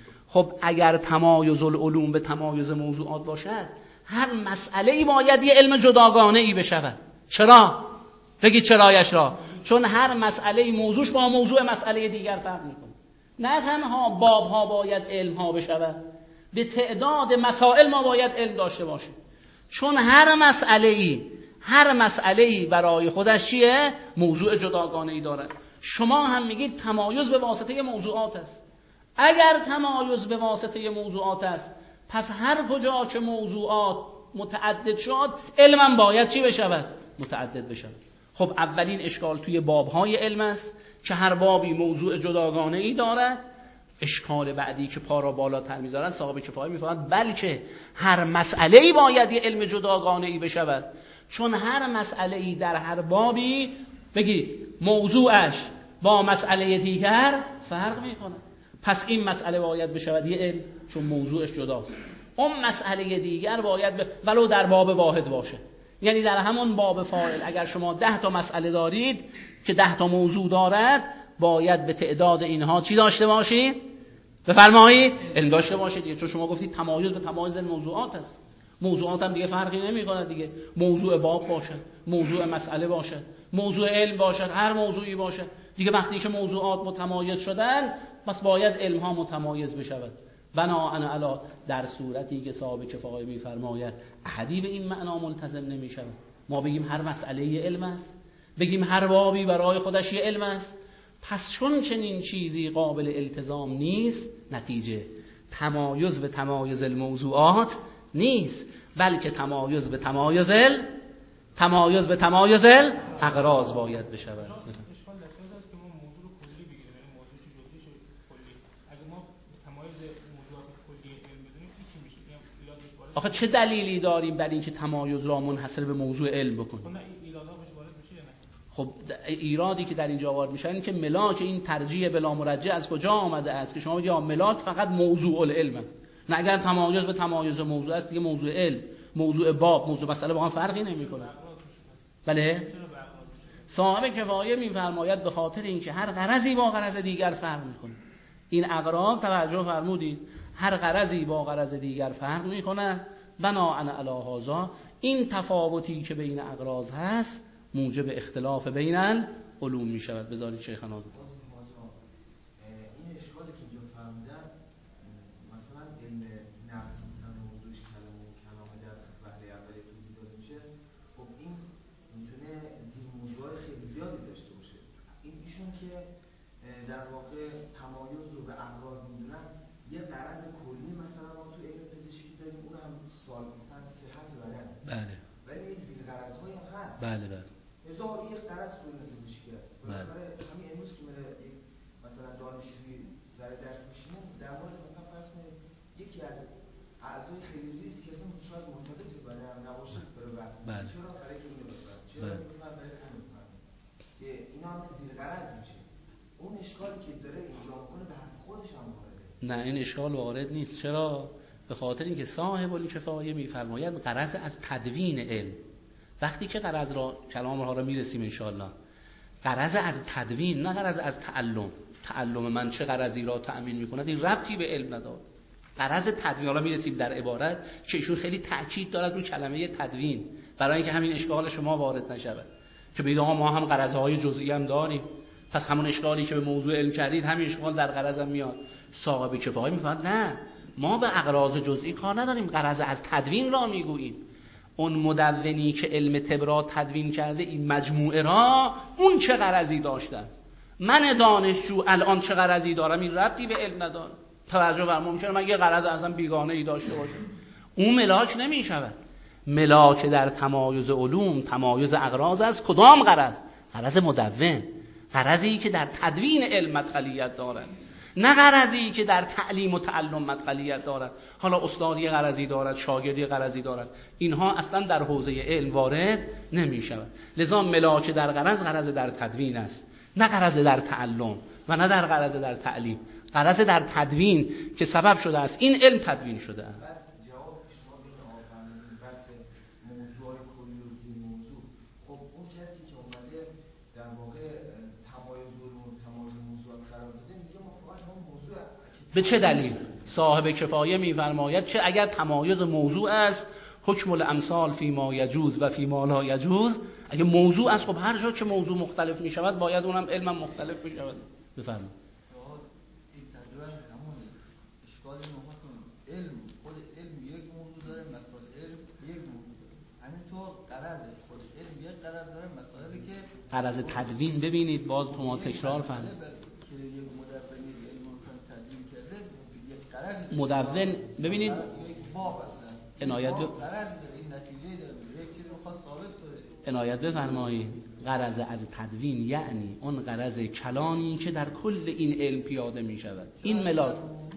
خب اگر تمایز العلوم به تمایز موضوعات باشد، هر مسئله ای باید یه علم جداگانه ای بشود. چرا؟ بگید چرایش را. چون هر مسئله موضوعش با موضوع مسئله دیگر فرق میکنه. نه تنها باب ها باید علم ها بشود، به تعداد مسائل ما باید علم داشته باشیم، چون هر مسئله ای هر مسئله ای برای خودش چیه؟ موضوع جداگانه ای دارد. شما هم میگید تمایز به واسطه موضوعات است. اگر تمایز به واسطه موضوعات است، پس هر کجا که موضوعات متعدد شد، علم باید چی بشود؟ متعدد بشود. خب اولین اشکال توی بابهای علم است که هر بابی موضوع جداگانه ای دارد. اشکال بعدی که پا را بالاتر می‌ذارن صاحب کفایه می‌فرمایند بلکه هر مسئله‌ای باید یه علم جداگانه ای بشود، چون هر مسئله‌ای در هر بابی بگی موضوعش با مسئله دیگر فرق می‌کنه. پس این مسئله باید بشود یه علم، چون موضوعش جداست. اون مسئله دیگر باید ب... ولو در باب واحد باشه. یعنی در همون باب فاعل اگر شما ده تا مسئله دارید که ده تا موضوع دارد، باید به تعداد اینها چی داشته باشید؟ بفرمایید علم داشته باشید دیگه. چون شما گفتید تمایز به تمایز الموضوعات است. موضوعات هم دیگه فرقی نمی‌کنه دیگه. موضوع باب باشد، موضوع مسئله باشد، موضوع علم باشد، هر موضوعی باشد دیگه. وقتی که موضوعات متمایز شدن، پس باید علم ها متمایز بشود. بناء علی در صورتی که صاحب کفایه می‌فرماید احدی به این معنا ملتزم نمی‌شود. ما بگیم هر مسئله یه علم است، بگیم هر بابی برای خودش یه علم است، پس چون چنین چیزی قابل التزام نیست، نتیجه تمایز به تمایز الموضوعات نیست، بلکه تمایز به تمایز ال تمایز به تمایز الاغراض باید بشود. آخه چه دلیلی داریم برای اینکه تمایز را منحصر به موضوع علم بکنیم؟ خب ایرادی که در اینجا وارد میشه اینه که ملاک این ترجیح بلا مرجع از کجا آمده است که شما بگید ملاک فقط موضوع العلم. نه اگر تمایز به تمایز موضوع است دیگه موضوع علم، موضوع باب، موضوع مسئله با هم فرقی نمیکنه. بله؟ صاحب کفایه میفرماید به خاطر اینکه هر غرضی با غرض دیگر فرق میکنه. این اغراض توجه فرمودید، هر غرضی با غرض دیگر فرق میکنه. بناء علی هذا این تفاوتی که بین اغراض هست موجب اختلاف بین العلوم می شود. بذارید شیخنا این اشکالی که اینجا فهمیدن مثلا علم نحو مثلا موضوعش کلام و کلام در وهله اولیه توضیح داده میشه، خب این میتونه زیر موضوعات خیلی زیادی داشته باشه. این ایشون که در واقع تمایز رو به اغراض میدونن، یه غرض کلی مثلا ما تو علم پزشکی داریم، اون هم سال مثلا صحت بدن، بله، ولی این زیر غرض‌هایی هم هست. بله بله هزار یک غرض تو علم پزشکی هست. بله. همین امروز که میره مثلا دانشجوی ذره درس میشینه، در مورد مثلا فرض کنید یکی از اعضای خیلی ریزی که اصلا شاید مرتبط بدن نباشه داره بحث می‌کنه، چرا برای که اینو بفهم، چرا می‌فهم برای که اینو بفهم، که اینا هم زیر غرض میشه. اون اشکالی که داره اینجا میکنه به حرف خودش هم وارده. نه، این اشکال وارد نیست. چرا؟ به خاطر اینکه صاحب الکفایه میفرماید غرض از تدوین علم. وقتی که غرض را کلام را میرسیم انشاءالله، غرض از تدوین نه غرض از تعلم. تعلم من چه غرضی را تأمین میکند این ربطی به علم ندارد. غرض تدوین را میرسیم در عبارت که ایشون خیلی تاکید دارد روی کلمه تدوین برای اینکه همین اشکال شما وارد نشود که بگید آقا ما هم غرضهای جزئی هم داریم، پس همون اشکالی که به موضوع علم کردید همین اشکال در غرض هم میاد. صاحب کفایه میفهمد نه، ما به اغراض جزئی کار نداریم، غرض از تدوین را میگوییم. اون مدونی که علم طب را تدوین کرده این مجموعه را، اون چه غرضی داشته؟ من دانشجو الان چه غرضی دارم این ربطی به علم نداره. توجه بر ممکنه من یه غرض اصلا بیگانه ای داشته باشم، اون ملاک نمی شود. ملاک در تمایز علوم تمایز اغراض است. کدام غرض؟ غرض مدون، غرضی که در تدوین علم مدخلیت دارد، نه غرضی که در تعلیم و تعلم مدخلیت دارد. حالا استادی غرضی دارد، شاگردی غرضی دارد، اینها اصلا در حوزه علم وارد نمی شود. لذا ملاک در غرض غرض در تدوین است، نه غرض در تعلم و نه در غرض در تعلیم. غرض در تدوین که سبب شده است این علم تدوین شده است. جواب شما به آفرین بحث موضوع کلی و زیر موضوع، خب اون کسی که اومده در واقع تمایز علوم تمایز موضوعات قرار داده، میگه ما فقط همون موضوع. به چه دلیل؟ صاحب کفایه میفرماید چه اگر تمایز موضوع است حکم الامثال فی ما یجوز و فی ما لا یجوز. اگه موضوع است خب هر جا که موضوع مختلف می شود باید اونم علم مختلف می شود. بفرمایید. این تجربه همون اشکال علم، خود علم یک موضوع داره، مسائل علم یک موضوع داره. همینطور غرضش خود علم یک غرض داره، مسائلی که غرض تدوین ببینید باز تو ما تکرار فهمید که یک مدونی علم رو تدوین کرده یک غرض مدون ببینید یک باب اصلا عنایت غرض داره، این نتیجه داره، یک چیزی میخواد ثابت کنه. عنایت بفرمایید. غرض از تدوین یعنی اون غرض کلانی که در کل این علم پیاده می شود. این ملاک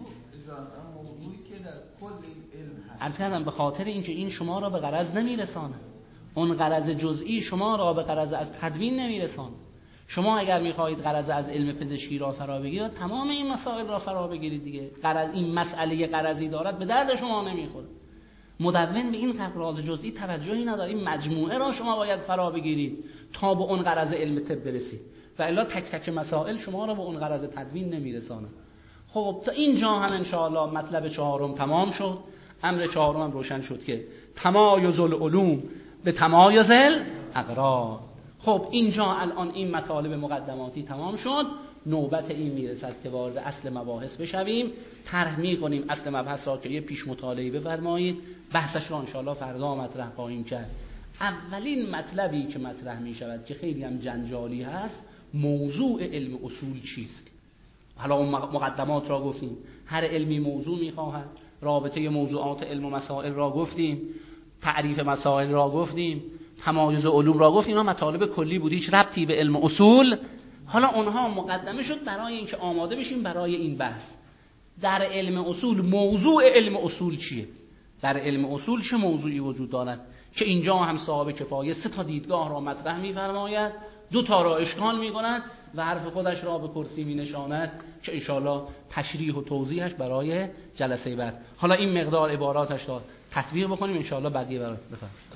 موضوعی که در کل این علم هست. عرض کردم به خاطر اینکه این شما را به غرض نمی رسانه، اون غرض جزئی شما را به غرض از تدوین نمی رسانه. شما اگر می خواهید غرض از علم پزشکی را فرا بگیرید تمام این مسائل را فرا بگیرید دیگه. غرض این مسئله غرضی دارد به درد شما نمیخوره. مدون به این غرض جزئی توجهی نداره. این مجموعه را شما باید فرا بگیرید تا به اون غرض علم طب برسید و الا تک تک مسائل شما را به اون غرض تدوین نمیرسانه. خب تا اینجا هم انشاءالله مطلب چهارم تمام شد. امر چهارم هم روشن شد که تمایز العلوم به تمایز الاغراض. خب اینجا الان این مطالب مقدماتی تمام شد، نوبت این میرسد که وارد اصل مباحث بشویم. طرح می‌کنیم اصل مبحث را که یه پیش مطالعه بفرمایید، بحثش را انشاءالله فردا مطرح خواهیم کرد. اولین مطلبی که مطرح می شود که خیلی هم جنجالی هست، موضوع علم اصول چیست؟ حالا اون مقدمات را گفتیم، هر علمی موضوع می‌خواهد، رابطه موضوعات علم و مسائل را گفتیم، تعریف مسائل را گفتیم، تمایز علوم را گفتیم. اینا مطالب کلی بود، هیچ ربطی به علم اصول. حالا اونها مقدمه شد برای اینکه آماده بشیم برای این بحث. در علم اصول موضوع علم اصول چیه؟ در علم اصول چه موضوعی وجود دارد که اینجا هم صاحب کفایه سه تا دیدگاه را مطرح می‌فرماید، دو تا را اشکال می‌کند و حرف خودش را به کرسی می‌نشاند که انشاءالله تشریح و توضیحش برای جلسه بعد. حالا این مقدار عباراتش را تطبیق بکنیم انشاءالله بعدی برات بفرمایید.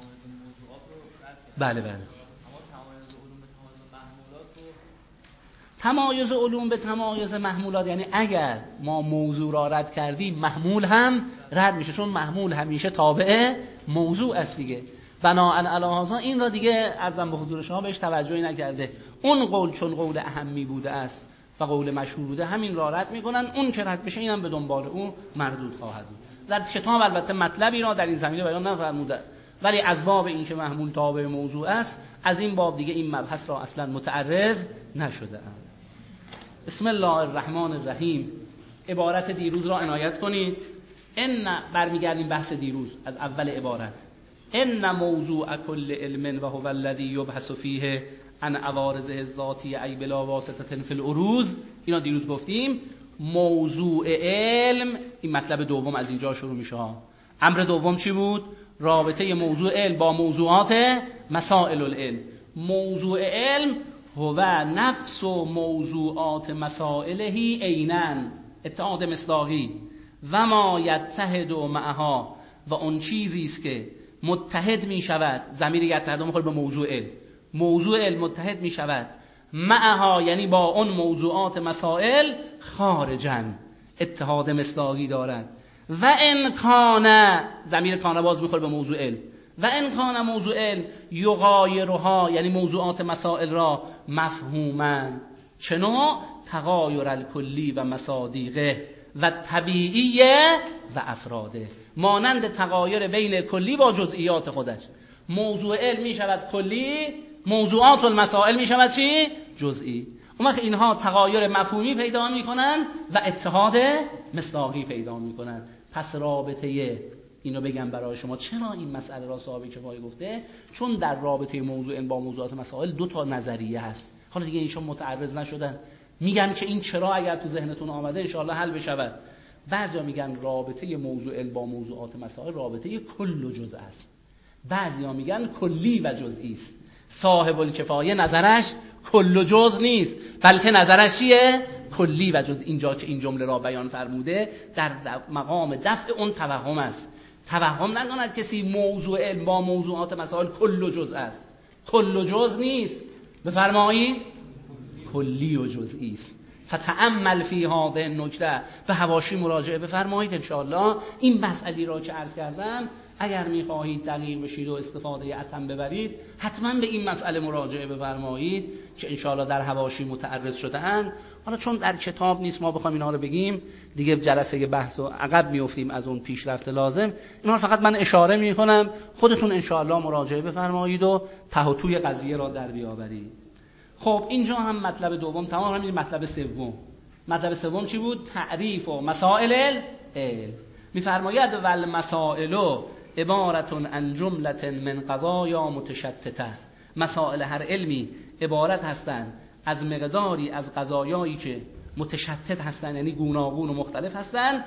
بله بله. اما تمایز علوم به تمایز محمولات رو تمایز علوم به تمایز محمولات، یعنی اگر ما موضوع را رد کردیم محمول هم رد میشه، چون محمول همیشه تابع موضوع است دیگه. بناء علی هذا این را دیگه عرضم به حضور شما بهش توجهی نکرده. اون قول چون قول اهمی بوده است و قول مشهور بوده همین را رد میکنن، اون که رد بشه اینم به دنبال اون مردود خواهد بود. در کتاب البته مطلبی را در این زمینه بیان نفرموده، ولی از باب این که محمول تابع موضوع است، از این باب دیگه این مبحث را اصلا متعرض نشده ام. بسم الله الرحمن الرحیم. عبارت دیروز را عنایت کنید. ان برمیگردیم بحث دیروز از اول عبارت. ان موضوع کل علم و هو الذی یبحث فیه عن عوارضه الذاتیه ای بلا واسطه فی العروض. اینا دیروز گفتیم. موضوع علم، این مطلب دوم از اینجا شروع میشه ها. امر دوم چی بود؟ رابطه موضوع علم با موضوعات مسائل العلم. موضوع علم هو نفس و موضوعات مسائلهی عیناً، اتحاد مصداقی، و ما یتحد معها، و اون چیزی است که متحد می شود. ضمیر یتحد میخوره به موضوع علم. موضوع علم متحد می شود معها، یعنی با اون موضوعات مسائل، خارجاً، اتحاد مصداقی دارد. و ان کان، ضمیر کان باز میخوره به موضوع علم، و ان کان موضوع علم یغایرها، یعنی موضوعات مسائل را مفهوما، چنو تغایر الکلی و مصادیقه و طبیعیه و افراده، مانند تغایر بین کلی با جزئیات خودش. موضوع علم می شود کلی، موضوعات المسائل می شود چی؟ جزئی. اون وقت اینها تغایر مفهومی پیدا می کنند و اتحاد مصداقی پیدا می کنند. پس رابطه، اینو بگم برای شما چرا این مسئله را صاحب کفایه گفته، چون در رابطه موضوع علم با موضوعات مسائل دو تا نظریه هست. حالا دیگه ایشون متعرض نشدن، میگن که این چرا اگر تو ذهنتون آمده انشاءالله حل بشود. بعضیا میگن رابطه موضوع علم با موضوعات مسائل رابطه کل و جزء است، بعضیا میگن کلی و جزئی است. صاحب الکفایه نظرش کل و جزء نیست، بلکه نظرش چیه؟ کلی و جزء. اینجا که این جمله را بیان فرموده در مقام دفع اون توهم است. توهم نکند کسی موضوع علم با موضوعات مسائل کل و جزء است. کل و جزء نیست، بفرمایید کلی و جزئی است. فتأمل فی هذه النکته، به حواشی مراجعه بفرمایید انشاءالله. این مسئله را که عرض کردم اگر میخواهید دقیق بشید و استفاده اتم ببرید، حتما به این مسئله مراجعه بفرمایید که انشاءالله در حواشی متعرض شده اند. حالا چون در کتاب نیست ما بخوام اینا رو بگیم دیگه جلسه بحث و عقب میافتیم از اون پیشرفت لازم. اینا فقط من اشاره میکنم، خودتون انشاءالله مراجعه بفرمایید و ته و توی قضیه را در بیاورید. خب اینجا هم مطلب دوم تمام. همین مطلب سوم. مطلب سوم چی بود؟ تعریف و مسائل علم. میفرماید ول مسائل عبارتون عن جملت من قضایا متشتته. مسائل هر علمی عبارت هستند از مقداری از قضایایی که متشتت هستند، یعنی گوناگون و مختلف هستند.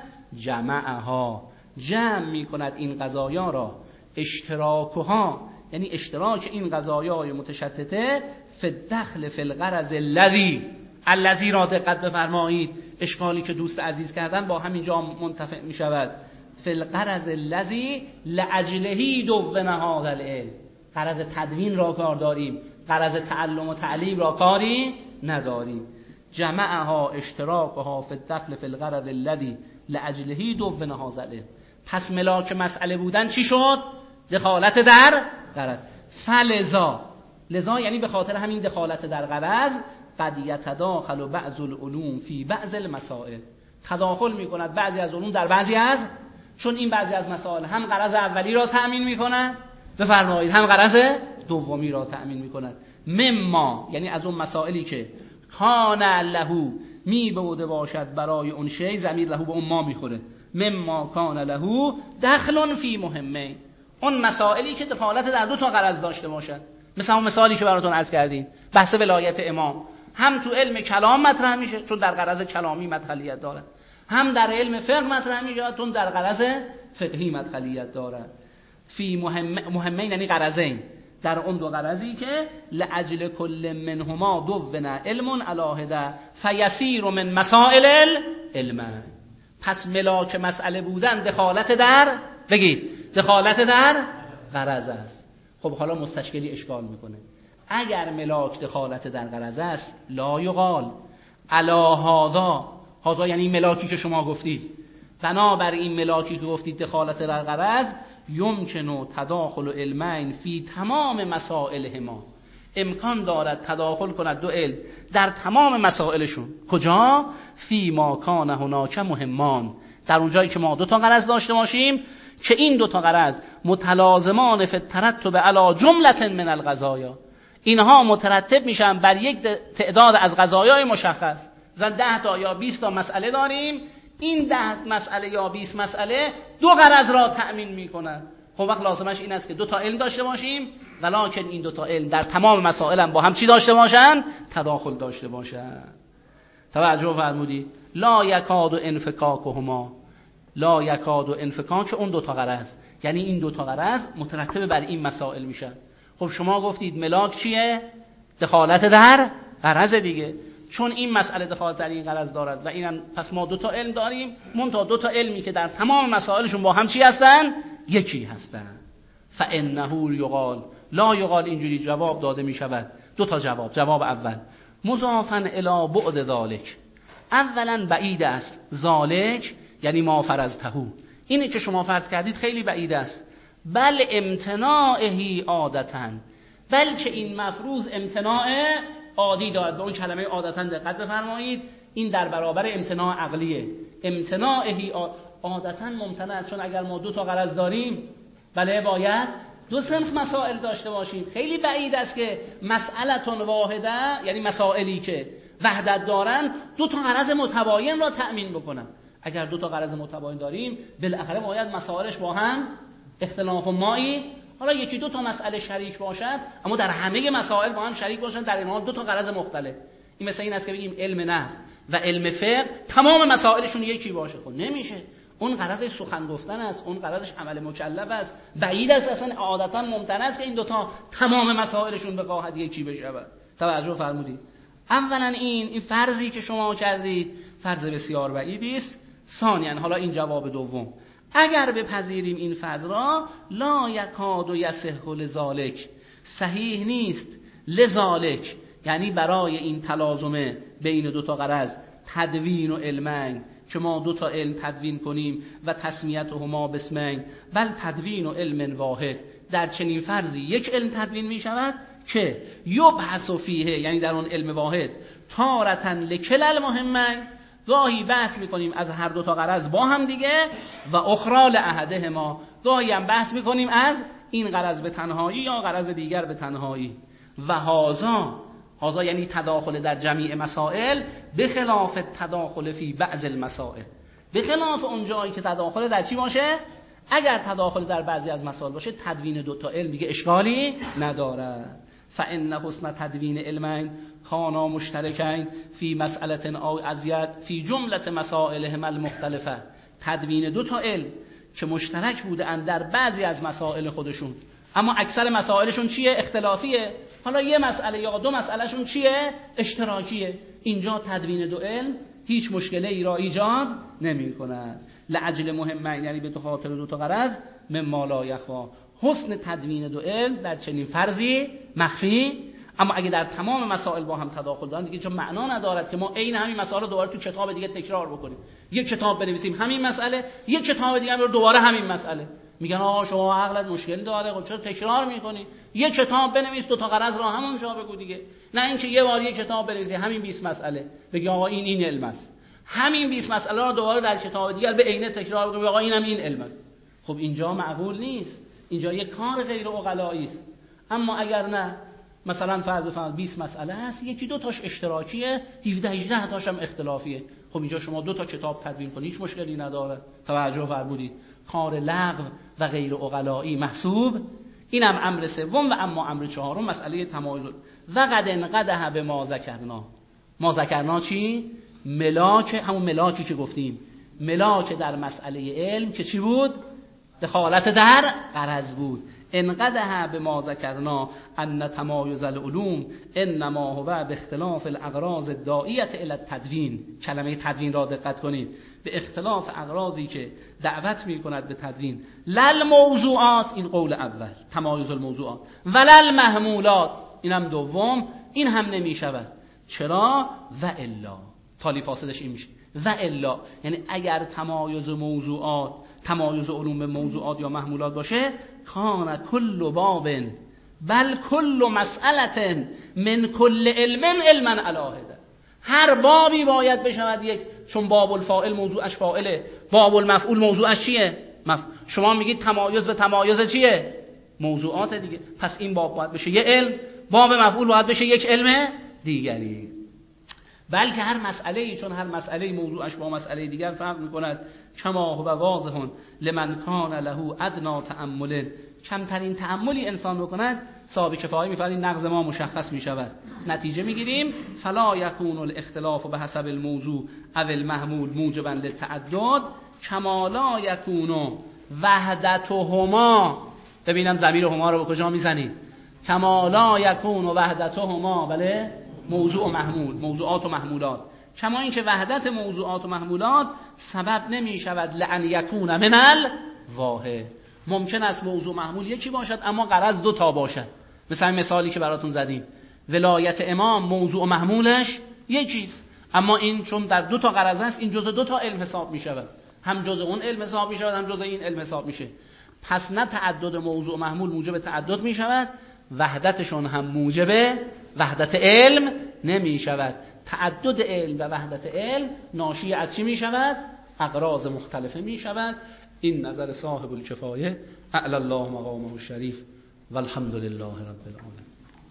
جمعها، جمع می کند این قضایا را، اشتراکها، یعنی اشتراک این قضایای متشتته، فی الدخل فی الغرض الذی، الذی را دقت بفرمایید، اشکالی که دوست عزیز کردن با همینجا منتفع می شود. فی الغرض الذی لاجله دون هذا العلم، غرض تدوین را کار داریم، غرض تعلم و تعلیم را کاری نداریم. جمعها اشتراکها فی الدخل فی الغرض الذی لاجله دون هذا العلم. پس ملاک مسئله بودن چی شد؟ دخالت در غرض. فلذا، لذا یعنی به خاطر همین دخالت در غرض، قد یتداخل بعض العلوم فی بعض المسائل، تداخل میکند بعضی از علوم در بعضی از، چون این بعضی از مسائل هم غرض اولی را تأمین میکنند، بفرمایید، هم غرض دومی را تأمین میکند. مما، یعنی از اون مسائلی که کان له می بوده باشد برای اون شی، ضمیر له به اون ما میخوره، مما کان له دخل فی مهمه، اون مسائلی که دخالت در دو تا غرض داشته باشد. مثلا اون مثالی که براتون عرض کردیم، بحث ولایت امام، هم تو علم کلام مطرح میشه چون در غرض کلامی مدخلیت دارد، هم در علم فقه مطرح میشه چون در غرض فقهی مدخلیت دارد. فی مهم مهمه یعنی غرضین، در اون دو غرضی که لاجل کل منهما دون علم علاهده فیسیر من مسائل العلم. پس ملاک مسئله بودن دخالت در، بگید دخالت در غرض است. خب حالا مستشکلی اشکال میکنه، اگر ملاک دخالت در غرض است لا یقال علا هذا، هذا یعنی ملاکی که شما گفتید، بنابر این ملاکی که گفتید دخالت در غرض، یمکن تداخل علمین فی تمام مسائلهما، امکان دارد تداخل کند دو علم در تمام مسائلشون. کجا؟ فی ما کان هناک مهمان، در اونجایی که ما دو تا غرض داشته باشیم که این دو تا غرض متلازمان فی الترتب علی جملة من القضایا، اینها مترتب میشن بر یک تعداد از قضایای مشخص. مثلا ده تا یا بیست تا مسئله داریم، این ده مسئله یا بیست مسئله دو غرض را تأمین میکنن. خب وقت لازمش این است که دو تا علم داشته باشیم، ولکن این دو تا علم در تمام مسائل هم با هم چی داشته باشن؟ تداخل داشته باشن. توجه فرمودی؟ لا یکاد انفکاکهما، لا یکاد انفکاک اون دو تا غرض، یعنی این دو تا غرض مترتب بر این مسائل میشن. خب شما گفتید ملاک چیه؟ دخالت در غرض دیگه، چون این مسئله دخالت در این غرض دارد و اینم، پس ما دو تا علم داریم، منتها دو تا علمی که در تمام مسائلشون با هم چی هستن؟ یکی هستن. فانه یقال، لا یقال اینجوری جواب داده می شود. دو تا جواب. جواب اول مضافا الی بعد ذالک، اولا بعید است، ذالک یعنی ما فرضته، اینی که شما فرض کردید خیلی بعید است. بل امتناعه عادتاً، بلکه این مفروض امتناع عادی دارد. به اون کلمه عادتاً دقت بفرمایید، این در برابر امتناع عقلیه. امتناعه عادتاً ممتنع، چون اگر ما دو تا غرض داریم بله باید دو صنف مسائل داشته باشیم. خیلی بعید است که مسئلتون واحده، یعنی مسائلی که وحدت دارن، دو تا غرض متباین را تأمین بکنن. اگر دو تا غرض متباین داریم بالاخره باید مسائلش با هم اختلاف و مایی، حالا یکی دو تا مسئله شریک باشد اما در همه مسائل با هم شریک باشن در این دو تا غرض مختلف. این مثل این است که بگیم علم نحو و علم فقه تمام مسائلشون یکی باشه. خب نمیشه، اون غرضش سخن گفتن است، اون غرضش عمل مکلف است. بعید است، اصلا عادتا ممتنع است که این دوتا تمام مسائلشون به واحد یکی بشود. توجه فرمودید؟ اولا این این فرضی که شما کردید فرض بسیار بعیدی است. ثانیا حالا این جواب دوم، اگر بپذیریم این فرض را، لا یکاد یصح لذالک، صحیح نیست، لذالک یعنی برای این تلازمه بین دو تا غرض، تدوین و علمین، که ما دو تا علم تدوین کنیم و تسمیتهما باسمین، بل تدوین و علم واحد، در چنین فرضی یک علم تدوین می شود که یبحث فیه، یعنی در اون علم واحد، تارتن لکل المهمین، گاهی بحث میکنیم از هر دو تا غرض با هم دیگه، و اخرى لاحدهما، گاهی هم بحث میکنیم از این غرض به تنهایی یا غرض دیگر به تنهایی. و هذا، هذا یعنی تداخل در جمیع مسائل، به خلاف تداخل فی بعض المسائل، به خلاف اون جایی که تداخل در چی باشه؟ اگر تداخل در بعضی از مسائل باشه، تدوین دو تا علم دیگه اشکالی نداره. فان حسن تدوین علمین کانا مشترکین فی مسئله او ازید فی جمله مسائلهم المختلفه، تدوین دو تا علم که مشترک بوده اند در بعضی از مسائل خودشون، اما اکثر مسائلشون چیه؟ اختلافیه. حالا یه مسئله یا دو مسئلهشون چیه؟ اشتراکیه. اینجا تدوین دو علم هیچ مشکلی ای را ایجاد نمی کند. لعجل مهمین، یعنی به خاطر دو تا غرض، مما لا یخفا، حسن تدوین دو علم در چنین فرضی مخفی. اما اگه در تمام مسائل با هم تداخل دارن دیگه چون معنا ندارد که ما عین همین مسائل رو دوباره تو کتاب دیگه تکرار بکنیم. یک کتاب بنویسیم همین مسئله، یک کتاب دیگه هم دوباره همین مسئله. میگن آقا شما عقلت مشکل داره، خب چرا تکرار میکنی؟ یک کتاب بنویس، دو تا غرض را همون جا بگو دیگه. نه اینکه یه بار یک کتاب بنویسی همین بیست مسئله، بگی آقا این این علم است. همین بیست مسئله رو دوباره در کتاب دیگه به عینه تکرار بگو آقا اینم این علم است. خب اینجا معقول نیست. اینجا یک کار غیر عقلایی است. اما اگر نه، مثلا فرض بفرمایید بیست مسئله هست، یکی دو تاش اشتراکیه، هفده هجده تاش هم اختلافیه. خب اینجا شما دو تا کتاب تدوین کنید هیچ مشکلی نداره. توجه فرمودید؟ کار لغو و غیر عقلایی محسوب. اینم امر سوم. و اما امر چهارم مسئله تمایز. و قد انقدح به ما ذکرنا. ما ذکرنا چی؟ ملاک، همون ملاکی که گفتیم، ملاک در مسئله علم که چی بود؟ دخالت در غرض بود. انقدح به ما ذکرنا ان تمایز العلوم انما هو به اختلاف الاغراض الداعیه الی التدوین. کلمه تدوین را دقت کنید، به اختلاف اغراضی که دعوت میکند به تدوین. لل موضوعات، این قول اول، تمایز الموضوعات، ولل محمولات، اینم دوم، این هم نمی شود. چرا؟ و الا، تالی فاسدش این میشه و الا، یعنی اگر تمایز موضوعات، تمایز علوم به موضوعات یا محمولات باشه، کان کل باب بل کل مسئله من کل علم علما علاهده، هر بابی باید بشود یک، چون باب الفاعل موضوعش فاعله، باب المفعول موضوعش چیه؟ مف... شما میگید تمایز به تمایز چیه؟ موضوعات دیگه، پس این باب باید بشه یه علم، باب مفعول باید بشه یک علم دیگری. بلکه هر مسئله، چون هر مسئله موضوعش با مسئله دیگر فرق میکند، کما هو واضح لمن کان له ادنی تأمل، کمترین تأملی انسان بکند صاحب کفایه میفرد، این نقض ما مشخص میشود. نتیجه میگیریم فلا یکون الاختلاف بحسب الموضوع او المحمول موجبا للتعدد کما لا یکون وحدتهما. ببینم ضمیر هما رو به کجا میزنید؟ کما لا یکون وحدتهما، بله، موضوع و محمول، موضوعات و محمولات، کما اینکه وحدت موضوعات و محمولات سبب نمی شود لأن یکون من الواحد. ممکن است موضوع محمول یکی باشد اما غرض دو تا باشد. مثلا مثالی که براتون زدیم، ولایت امام موضوع و محمولش یکیست، اما این چون در دو تا غرض است، این جزء دو تا علم حساب می شود، هم جزء اون علم حساب می شود، هم جزء این علم حساب میشه. پس نه تعدد موضوع و محمول موجب تعدد می شود، وحدتشون هم موجب وحدت علم نمی شود. تعدد علم و وحدت علم ناشی از چی می شود؟ اغراض مختلفه می شود. این نظر صاحب الکفایه اعلی الله مقامه الشریف والحمد لله رب العالمین.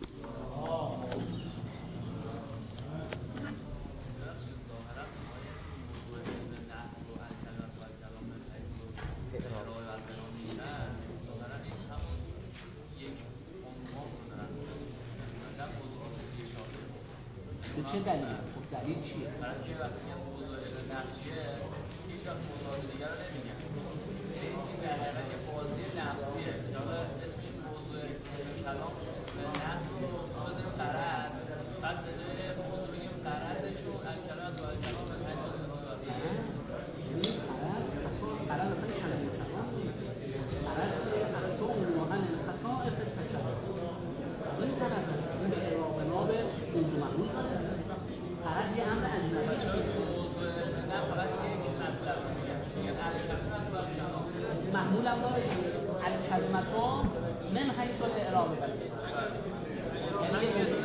چه دلیل؟ خب دلیل چیه؟ برای اینکه وقتی میگم موضوع نقشیه هیچ وقت موضوع دیگر رو نمیگم. این در حقیقت یه بازی نفسیه. حالا اسم این موضوع کلام نقش رو بذاریم قرض، بعد به جای موضوع بگیم قرضش رو الکلام و الکلام به حیث قرض. این قرض قرض اصلا کلمه کلام قرض اصلا عن الخطاء فی التشابه. این قرض این به اعراب ناب موضوع محمول قرض یه امر اجنبی نه فقط یک مطلب میگن محمول هم داره الکلمه من حیث الاعراب بده، یعنی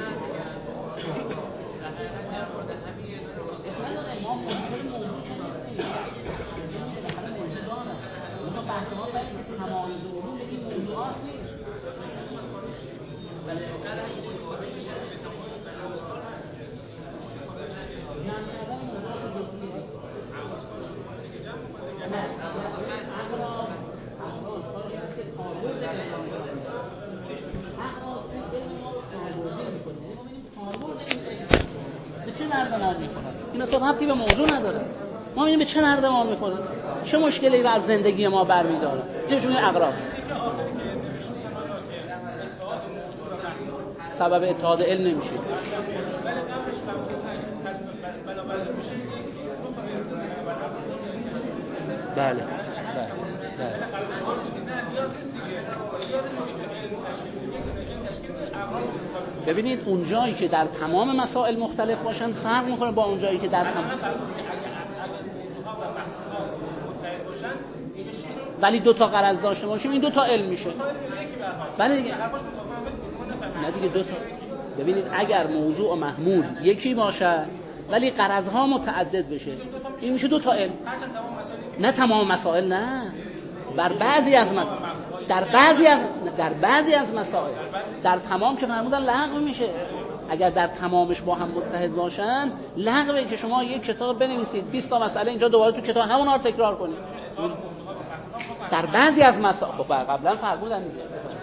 نداره ما ممکن موضوع چه نیستیم بالاخره موضوع داره، اونها بحث ما باید تمایز علوم این موضوعات نیست. به چه نردمان میکنه؟ این تو ربطی به موضوع نداره. ما میبینیم به چه نردمان میکنه، چه مشکلی رو از زندگی ما برمیداره. اینو چون اغراض سبب اتحاد علم نمیشه. بله بله بله. ببینید اون جایی که در تمام مسائل مختلف باشن فرق میکنه با اون جایی که در تمام ولی دو تا غرض داشته باشیم، این دو تا علم میشه. ولی دیگه نه دیگه دو تا. ببینید اگر موضوع و محمول یکی باشه ولی غرضها متعدد بشه، این میشه دو تا علم. نه تمام مسائل، نه، بر بعضی از مسائل، در بعضی از در بعضی از مسائل، در تمام که فرمودن لغو میشه. اگر در تمامش با هم متحد باشن لغوه که شما یک کتاب بنویسید بیست تا مسئله اینجا دوباره تو کتاب همون رو تکرار کنید. در بعضی از مسائل خب قبلا فرمودن دیگه